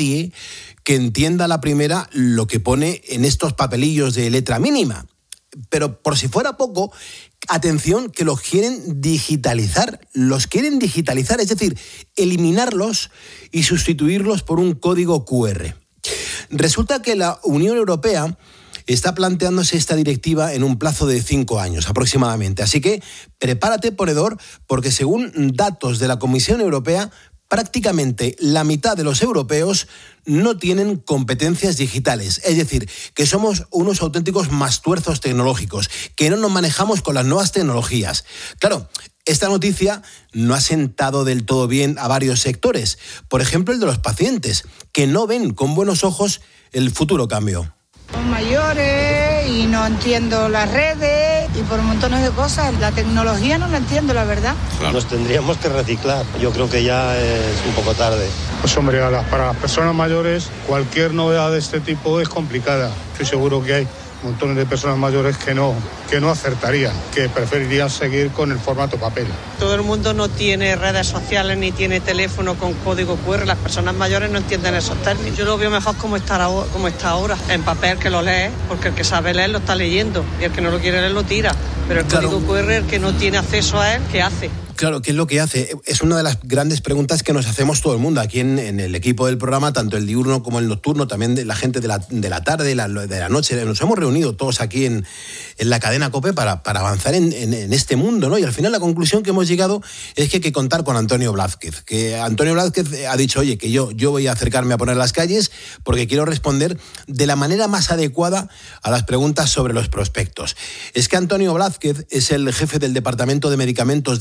que entienda a la primera lo que pone en estos papelillos de letra mínima. Pero por si fuera poco, atención, que los quieren digitalizar. Los quieren digitalizar, es decir, eliminarlos y sustituirlos por un código QR. Resulta que la Unión Europea está planteándose esta directiva en un plazo de 5 años aproximadamente. Así que prepárate, ponedor, porque según datos de la Comisión Europea, prácticamente la mitad de los europeos no tienen competencias digitales. Es decir, que somos unos auténticos mastuerzos tecnológicos, que no nos manejamos con las nuevas tecnologías. Claro, esta noticia no ha sentado del todo bien a varios sectores. Por ejemplo, el de los pacientes, que no ven con buenos ojos el futuro cambio. Son mayores y no entiendo las redes y por montones de cosas. La tecnología no la entiendo, la verdad. Claro. Nos tendríamos que reciclar. Yo creo que ya es un poco tarde. Pues hombre, para las personas mayores cualquier novedad de este tipo es complicada. Estoy seguro que hay montones de personas mayores que no acertarían, que preferirían seguir con el formato papel. Todo el mundo no tiene redes sociales ni tiene teléfono con código QR. Las personas mayores no entienden esos términos. Yo lo veo mejor como está ahora, en papel, que lo lee, porque el que sabe leer lo está leyendo y el que no lo quiere leer lo tira. Pero el código QR, el que no tiene acceso a él, ¿qué hace? Claro, ¿qué es lo que hace? Es una de las grandes preguntas que nos hacemos todo el mundo aquí en el equipo del programa, tanto el diurno como el nocturno, también de la gente de la tarde, de la noche. Nos hemos reunido todos aquí en la cadena COPE para avanzar en este mundo, ¿no? Y al final la conclusión que hemos llegado es que hay que contar con Antonio Blázquez. Que Antonio Blázquez ha dicho, oye, que yo voy a acercarme a poner las calles porque quiero responder de la manera más adecuada a las preguntas sobre los prospectos. Es que Antonio Blázquez es el jefe del Departamento de Medicamentos de Uso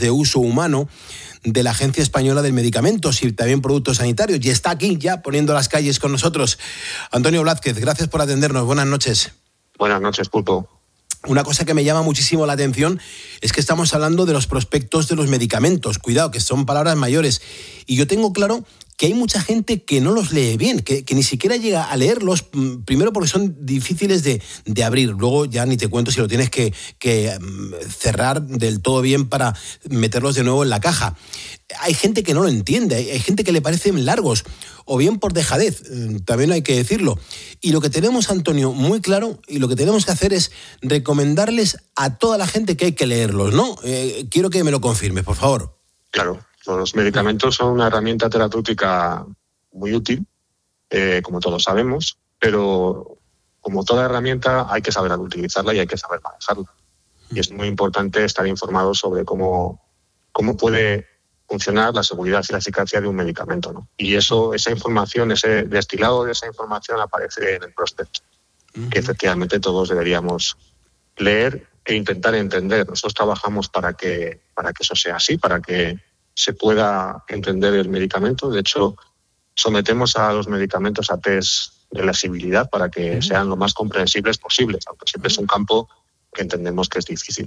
humano de la Agencia Española del Medicamentos y también Productos Sanitarios, y está aquí ya poniendo las calles con nosotros. Antonio Blázquez, gracias por atendernos. Buenas noches. Buenas noches, Pulpo. Una cosa que me llama muchísimo la atención es que estamos hablando de los prospectos de los medicamentos. Cuidado, que son palabras mayores. Y yo tengo claro que hay mucha gente que no los lee bien, que ni siquiera llega a leerlos, primero porque son difíciles de abrir, luego ya ni te cuento si lo tienes que cerrar del todo bien para meterlos de nuevo en la caja. Hay gente que no lo entiende, hay gente que le parecen largos, o bien por dejadez, también hay que decirlo. Y lo que tenemos, Antonio, muy claro, y lo que tenemos que hacer es recomendarles a toda la gente que hay que leerlos, ¿no? Quiero que me lo confirmes, por favor. Claro. Los medicamentos son una herramienta terapéutica muy útil, como todos sabemos, pero como toda herramienta hay que saber utilizarla y hay que saber manejarla. Y es muy importante estar informado sobre cómo puede funcionar la seguridad y la eficacia de un medicamento, ¿no? Y esa información, ese destilado de esa información aparece en el prospecto, que efectivamente todos deberíamos leer e intentar entender. Nosotros trabajamos para que eso sea así, para que se pueda entender el medicamento. De hecho, sometemos a los medicamentos a test de legibilidad para que sean lo más comprensibles posibles, aunque siempre es un campo que entendemos que es difícil.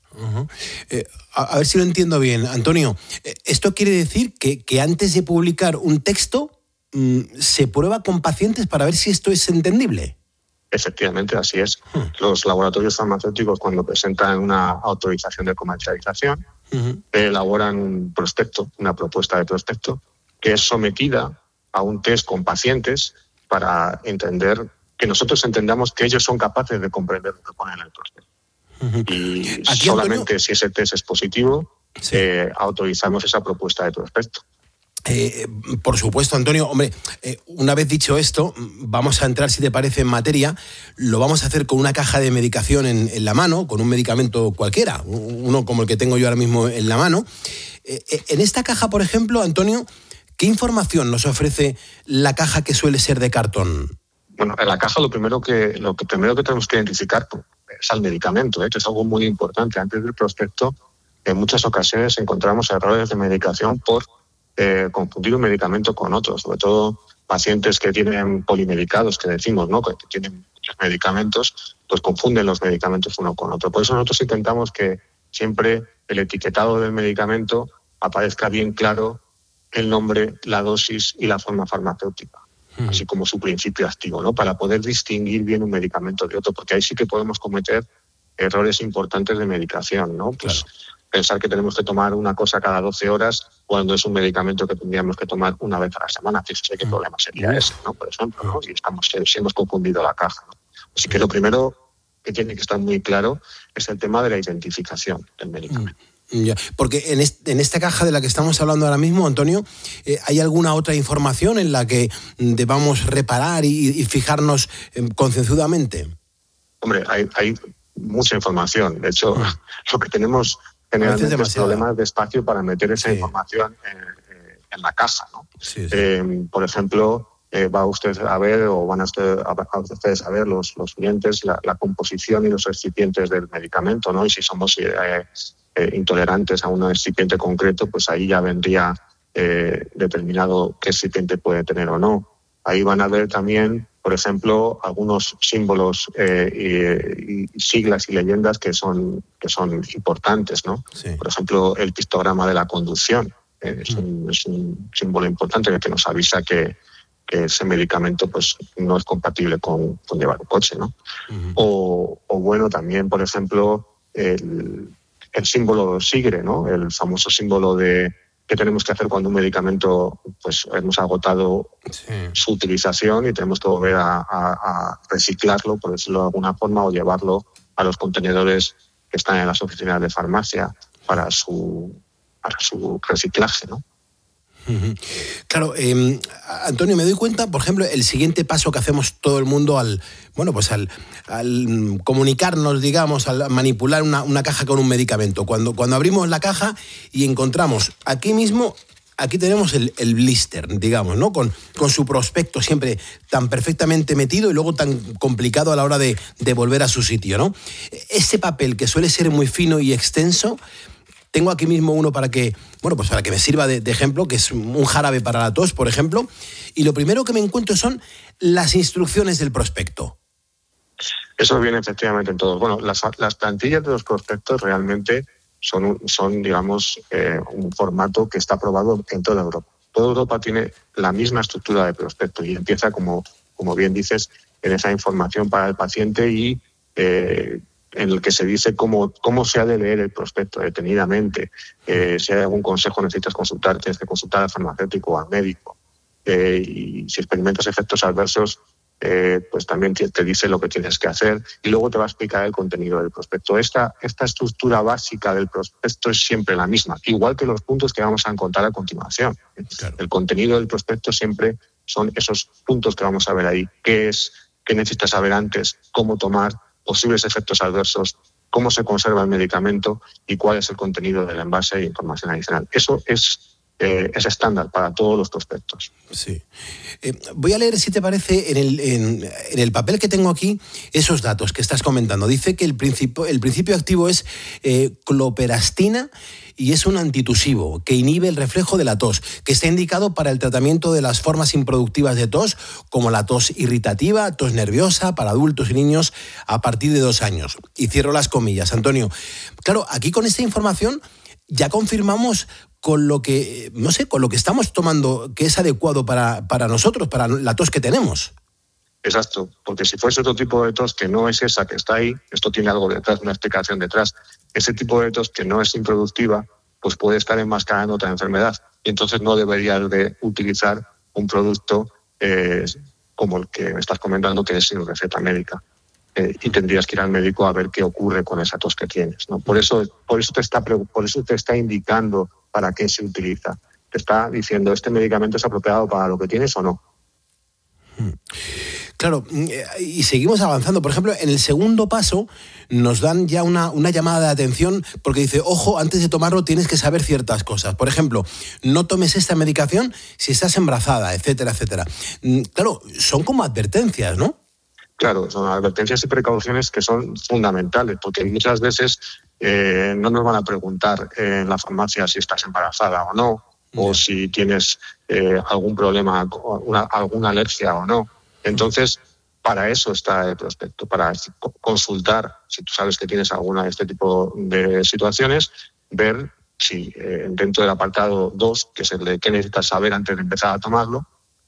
A ver si lo entiendo bien, Antonio. ¿Esto quiere decir que antes de publicar un texto se prueba con pacientes para ver si esto es entendible? Efectivamente, así es. Los laboratorios farmacéuticos, cuando presentan una autorización de comercialización, elaboran un prospecto, una propuesta de prospecto, que es sometida a un test con pacientes para entender, que nosotros entendamos que ellos son capaces de comprender lo que ponen en el prospecto. Y aquí, solamente, Antonio, si ese test es positivo, autorizamos esa propuesta de prospecto. Por supuesto, Antonio. Hombre, una vez dicho esto, vamos a entrar, si te parece, en materia. Lo vamos a hacer con una caja de medicación en la mano, con un medicamento cualquiera, uno como el que tengo yo ahora mismo en la mano. En esta caja, por ejemplo, Antonio, ¿qué información nos ofrece la caja que suele ser de cartón? Bueno, en la caja lo primero que tenemos que identificar es al medicamento, que es algo muy importante. Antes del prospecto, en muchas ocasiones encontramos errores de medicación por confundir un medicamento con otro, sobre todo pacientes que tienen polimedicados, que decimos, ¿no?, que tienen muchos medicamentos, pues confunden los medicamentos uno con otro. Por eso nosotros intentamos que siempre el etiquetado del medicamento aparezca bien claro el nombre, la dosis y la forma farmacéutica, así como su principio activo, ¿no?, para poder distinguir bien un medicamento de otro, porque ahí sí que podemos cometer errores importantes de medicación, ¿no? Pues claro. Pensar que tenemos que tomar una cosa cada 12 horas cuando es un medicamento que tendríamos que tomar una vez a la semana. Fíjese qué problema sería ese, ¿no?, por ejemplo, ¿no? Si hemos confundido la caja, ¿no? Así que lo primero que tiene que estar muy claro es el tema de la identificación del medicamento. Ya, porque en esta caja de la que estamos hablando ahora mismo, Antonio, ¿hay alguna otra información en la que debamos reparar y fijarnos concienzudamente? Hombre, hay mucha información. De hecho, lo que tenemos generalmente es problemas de espacio para meter esa información en la caja, ¿no? Sí. Por ejemplo, va usted a ver, o van a ustedes a ver los clientes, la composición y los excipientes del medicamento, ¿no? Y si somos intolerantes a un excipiente concreto, pues ahí ya vendría determinado qué excipiente puede tener o no. Ahí van a ver también, por ejemplo, algunos símbolos y siglas y leyendas que son importantes, ¿no? Sí. Por ejemplo, el pictograma de la conducción es un símbolo importante que nos avisa que ese medicamento pues no es compatible con llevar un coche, ¿no? O bueno, también, por ejemplo, el símbolo SIGRE, ¿no?, el famoso símbolo de qué tenemos que hacer cuando un medicamento pues hemos agotado su utilización y tenemos que volver a reciclarlo, por decirlo de alguna forma, o llevarlo a los contenedores que están en las oficinas de farmacia para su reciclaje, ¿no? Claro, Antonio, me doy cuenta, por ejemplo, el siguiente paso que hacemos todo el mundo al comunicarnos, digamos, al manipular una caja con un medicamento. Cuando abrimos la caja y encontramos aquí tenemos el blister, digamos, ¿no? Con su prospecto siempre tan perfectamente metido y luego tan complicado a la hora de volver a su sitio, ¿no? Ese papel que suele ser muy fino y extenso, Tengo aquí mismo uno para que me sirva de ejemplo, que es un jarabe para la tos, por ejemplo, y lo primero que me encuentro son las instrucciones del prospecto. Eso viene efectivamente en todos. Bueno, las plantillas de los prospectos realmente son digamos, un formato que está aprobado en toda Europa. Toda Europa tiene la misma estructura de prospecto y empieza, como bien dices, en esa información para el paciente y en el que se dice cómo se ha de leer el prospecto detenidamente. Si hay algún consejo necesitas consultar, tienes que consultar al farmacéutico o al médico. Y si experimentas efectos adversos, pues también te dice lo que tienes que hacer y luego te va a explicar el contenido del prospecto. Esta estructura básica del prospecto es siempre la misma, igual que los puntos que vamos a encontrar a continuación. Claro. El contenido del prospecto siempre son esos puntos que vamos a ver ahí. ¿Qué necesitas saber antes? ¿Cómo tomar? Posibles efectos adversos, cómo se conserva el medicamento y cuál es el contenido del envase e información adicional. Eso es estándar para todos los prospectos. Sí. Voy a leer, si te parece, en el papel que tengo aquí, esos datos que estás comentando. Dice que el principio activo es cloperastina y es un antitusivo que inhibe el reflejo de la tos, que está indicado para el tratamiento de las formas improductivas de tos, como la tos irritativa, tos nerviosa, para adultos y niños a partir de 2 años. Y cierro las comillas. Antonio, claro, aquí con esta información ya confirmamos con lo que estamos tomando, que es adecuado para nosotros, para la tos que tenemos. Exacto, porque si fuese otro tipo de tos que no es esa que está ahí, esto tiene algo detrás, una explicación detrás, ese tipo de tos que no es improductiva, pues puede estar enmascarando otra enfermedad. Y entonces no deberías de utilizar un producto como el que me estás comentando, que es sin receta médica. Y tendrías que ir al médico a ver qué ocurre con esa tos que tienes, ¿no? Por eso te está indicando para qué se utiliza. Te está diciendo, ¿este medicamento es apropiado para lo que tienes o no? Claro, y seguimos avanzando. Por ejemplo, en el segundo paso nos dan ya una llamada de atención porque dice, ojo, antes de tomarlo tienes que saber ciertas cosas. Por ejemplo, no tomes esta medicación si estás embarazada, etcétera, etcétera. Claro, son como advertencias, ¿no? Claro, son advertencias y precauciones que son fundamentales, porque muchas veces no nos van a preguntar en la farmacia si estás embarazada o no, o si tienes algún problema, alguna alergia o no. Entonces, para eso está el prospecto, para consultar, si tú sabes que tienes alguna de este tipo de situaciones, ver si dentro del apartado 2, que es el de qué necesitas saber antes de empezar a tomarlo,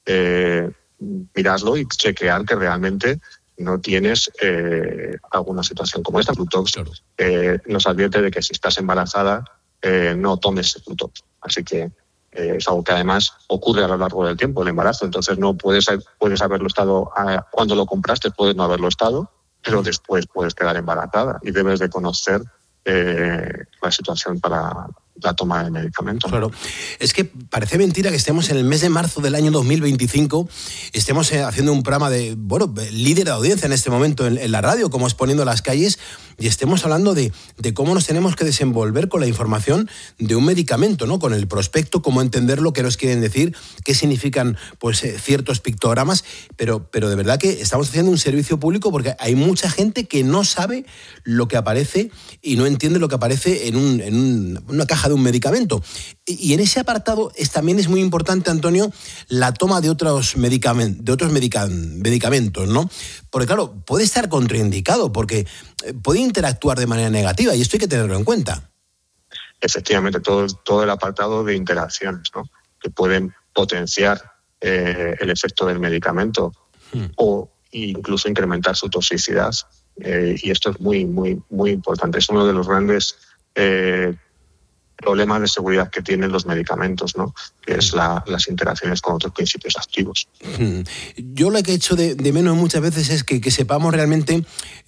mirarlo y chequear que realmente no tienes alguna situación como esta. Flutox nos advierte de que si estás embarazada no tomes Flutox. Así que es algo que además ocurre a lo largo del tiempo, el embarazo. Entonces no puedes haberlo estado cuando lo compraste, puedes no haberlo estado, pero después puedes quedar embarazada y debes de conocer la situación para la toma de medicamentos. Claro, es que parece mentira que estemos en el mes de marzo del año 2025, estemos haciendo un programa de, líder de audiencia en este momento en la radio, como Exponiendo las Calles, y estemos hablando de cómo nos tenemos que desenvolver con la información de un medicamento, ¿no? Con el prospecto, cómo entenderlo, qué nos quieren decir, qué significan ciertos pictogramas, pero de verdad que estamos haciendo un servicio público porque hay mucha gente que no sabe lo que aparece y no entiende lo que aparece en una caja de un medicamento. Y en ese apartado también es muy importante, Antonio, la toma de otros medicamentos, ¿no? Porque claro, puede estar contraindicado porque puede interactuar de manera negativa y esto hay que tenerlo en cuenta. Efectivamente, todo el apartado de interacciones, ¿no? Que pueden potenciar el efecto del medicamento o incluso incrementar su toxicidad. Y esto es muy, muy, muy importante. Es uno de los grandes problemas de seguridad que tienen los medicamentos, ¿no? Que es las interacciones con otros principios activos. Yo lo que he hecho de menos muchas veces es que sepamos realmente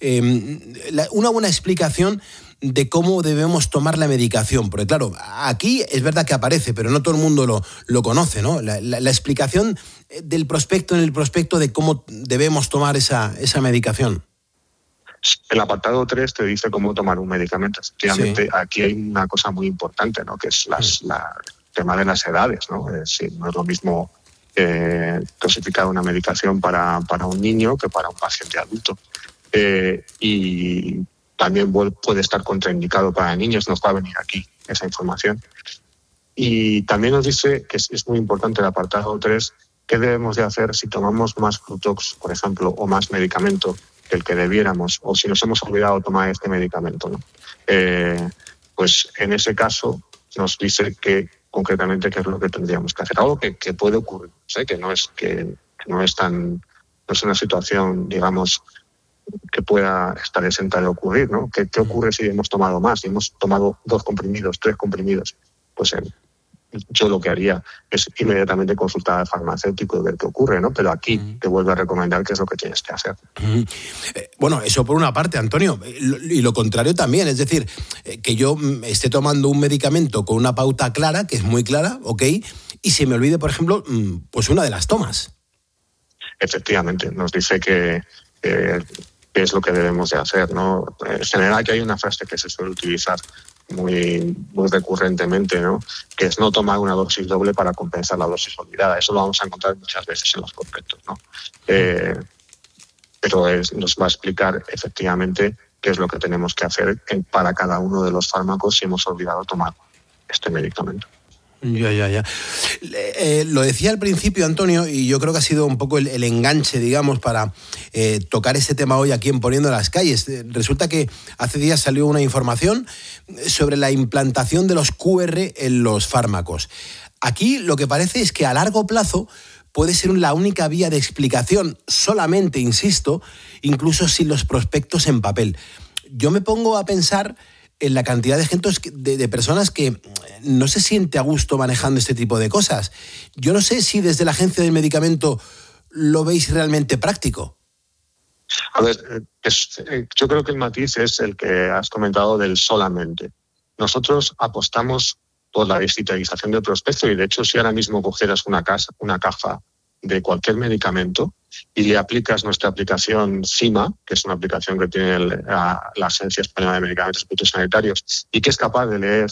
una buena explicación de cómo debemos tomar la medicación. Porque claro, aquí es verdad que aparece, pero no todo el mundo lo conoce, ¿no? La explicación del prospecto en el prospecto de cómo debemos tomar esa medicación. El apartado 3 te dice cómo tomar un medicamento. Efectivamente, sí. Aquí hay una cosa muy importante, ¿no? Que es el tema de las edades, ¿no? No es lo mismo dosificar una medicación para un niño que para un paciente adulto. Y también puede estar contraindicado para niños, nos va a venir aquí esa información. Y también nos dice que es muy importante el apartado 3, qué debemos de hacer si tomamos más Flutox, por ejemplo, o más medicamento que el que debiéramos, o si nos hemos olvidado de tomar este medicamento, ¿no? Pues en ese caso nos dice que concretamente qué es lo que tendríamos que hacer. Algo que puede ocurrir, ¿sí? que no es una situación, digamos, que pueda estar exenta de ocurrir, ¿no? ¿Qué ocurre si hemos tomado más? Si hemos tomado 2 comprimidos, 3 comprimidos, pues yo lo que haría es inmediatamente consultar al farmacéutico y ver qué ocurre, ¿no? Pero aquí te vuelvo a recomendar qué es lo que tienes que hacer. Bueno, eso por una parte, Antonio, y lo contrario también, es decir, que yo esté tomando un medicamento con una pauta clara, que es muy clara, ¿ok? Y se me olvide, por ejemplo, pues una de las tomas. Efectivamente, nos dice que es lo que debemos de hacer, ¿no? En general, que hay una frase que se suele utilizar muy recurrentemente, ¿no? Que es no tomar una dosis doble para compensar la dosis olvidada. Eso lo vamos a encontrar muchas veces en los prospectos, ¿no? Pero nos va a explicar efectivamente qué es lo que tenemos que hacer para cada uno de los fármacos si hemos olvidado tomar este medicamento. Ya. Lo decía al principio, Antonio, y yo creo que ha sido un poco el enganche, digamos, para tocar este tema hoy aquí en Poniendo las Calles. Resulta que hace días salió una información sobre la implantación de los QR en los fármacos. Aquí lo que parece es que a largo plazo puede ser la única vía de explicación, solamente, insisto, incluso sin los prospectos en papel. Yo me pongo a pensar en la cantidad de personas que no se siente a gusto manejando este tipo de cosas. Yo no sé si desde la Agencia del Medicamento lo veis realmente práctico. A ver, yo creo que el matiz es el que has comentado del solamente. Nosotros apostamos por la digitalización del prospecto y, de hecho, si ahora mismo cogieras una caja de cualquier medicamento y le aplicas nuestra aplicación CIMA, que es una aplicación que tiene la Agencia Española de Medicamentos y Productos Sanitarios y que es capaz de leer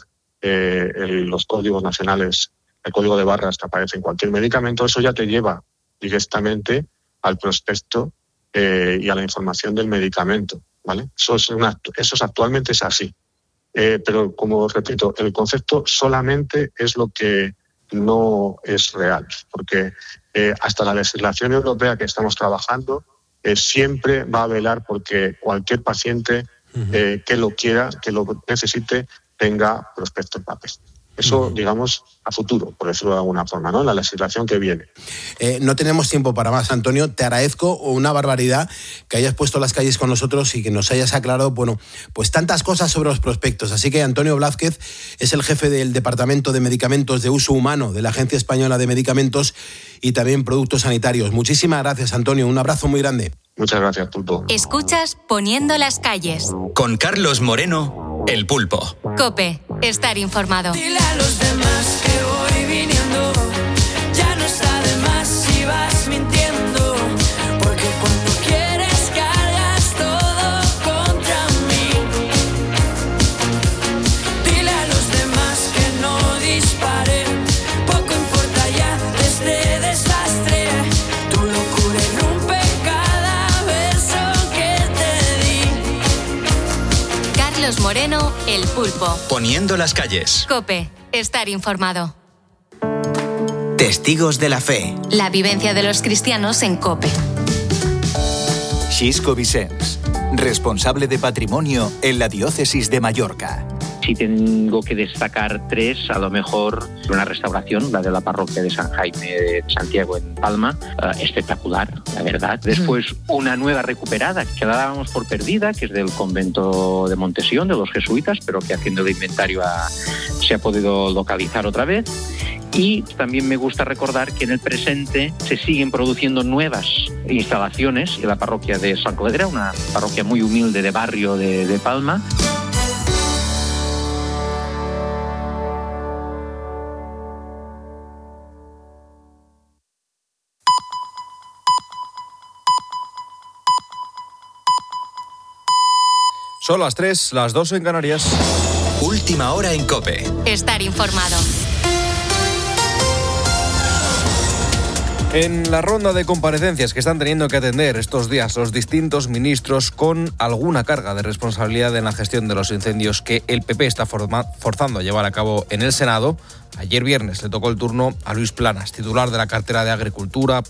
los códigos nacionales, el código de barras que aparece en cualquier medicamento, eso ya te lleva directamente al prospecto y a la información del medicamento, ¿vale? Eso actualmente es así. Pero, como repito, el concepto solamente es lo que no es real, porque hasta la legislación europea que estamos trabajando siempre va a velar porque cualquier paciente que lo quiera, que lo necesite, tenga prospecto en papel. Eso, digamos, a futuro, por decirlo de alguna forma, ¿no? La legislación que viene. No tenemos tiempo para más, Antonio. Te agradezco una barbaridad que hayas puesto las calles con nosotros y que nos hayas aclarado, bueno, pues tantas cosas sobre los prospectos. Así que Antonio Blázquez es el jefe del Departamento de Medicamentos de Uso Humano de la Agencia Española de Medicamentos y también Productos Sanitarios. Muchísimas gracias, Antonio. Un abrazo muy grande. Muchas gracias, Pulpo. Escuchas Poniendo las Calles. Con Carlos Moreno, El Pulpo. COPE. Estar informado. Dile a los demás que voy viniendo. Ya no está de más si vas mintiendo. Porque cuando quieres cargas todo contra mí. Dile a los demás que no disparen. Poco importa ya de este desastre. Tu locura irrumpe cada beso que te di. Carlos Moreno, El Pulpo. Poniendo las calles. COPE. Estar informado. Testigos de la fe. La vivencia de los cristianos en COPE. Xisco Vicens, responsable de patrimonio en la diócesis de Mallorca. Si tengo que destacar 3, a lo mejor una restauración, la de la parroquia de San Jaime de Santiago en Palma, espectacular, la verdad. Después una nueva recuperada, que la dábamos por perdida, que es del convento de Montesión, de los jesuitas, pero que haciendo el inventario se ha podido localizar otra vez. Y también me gusta recordar que en el presente se siguen produciendo nuevas instalaciones en la parroquia de San Cledera, una parroquia muy humilde de barrio de Palma. Son las 3, las 2 en Canarias. Última hora en COPE. Estar informado. En la ronda de comparecencias que están teniendo que atender estos días los distintos ministros con alguna carga de responsabilidad en la gestión de los incendios que el PP está forzando a llevar a cabo en el Senado, ayer viernes le tocó el turno a Luis Planas, titular de la cartera de Agricultura,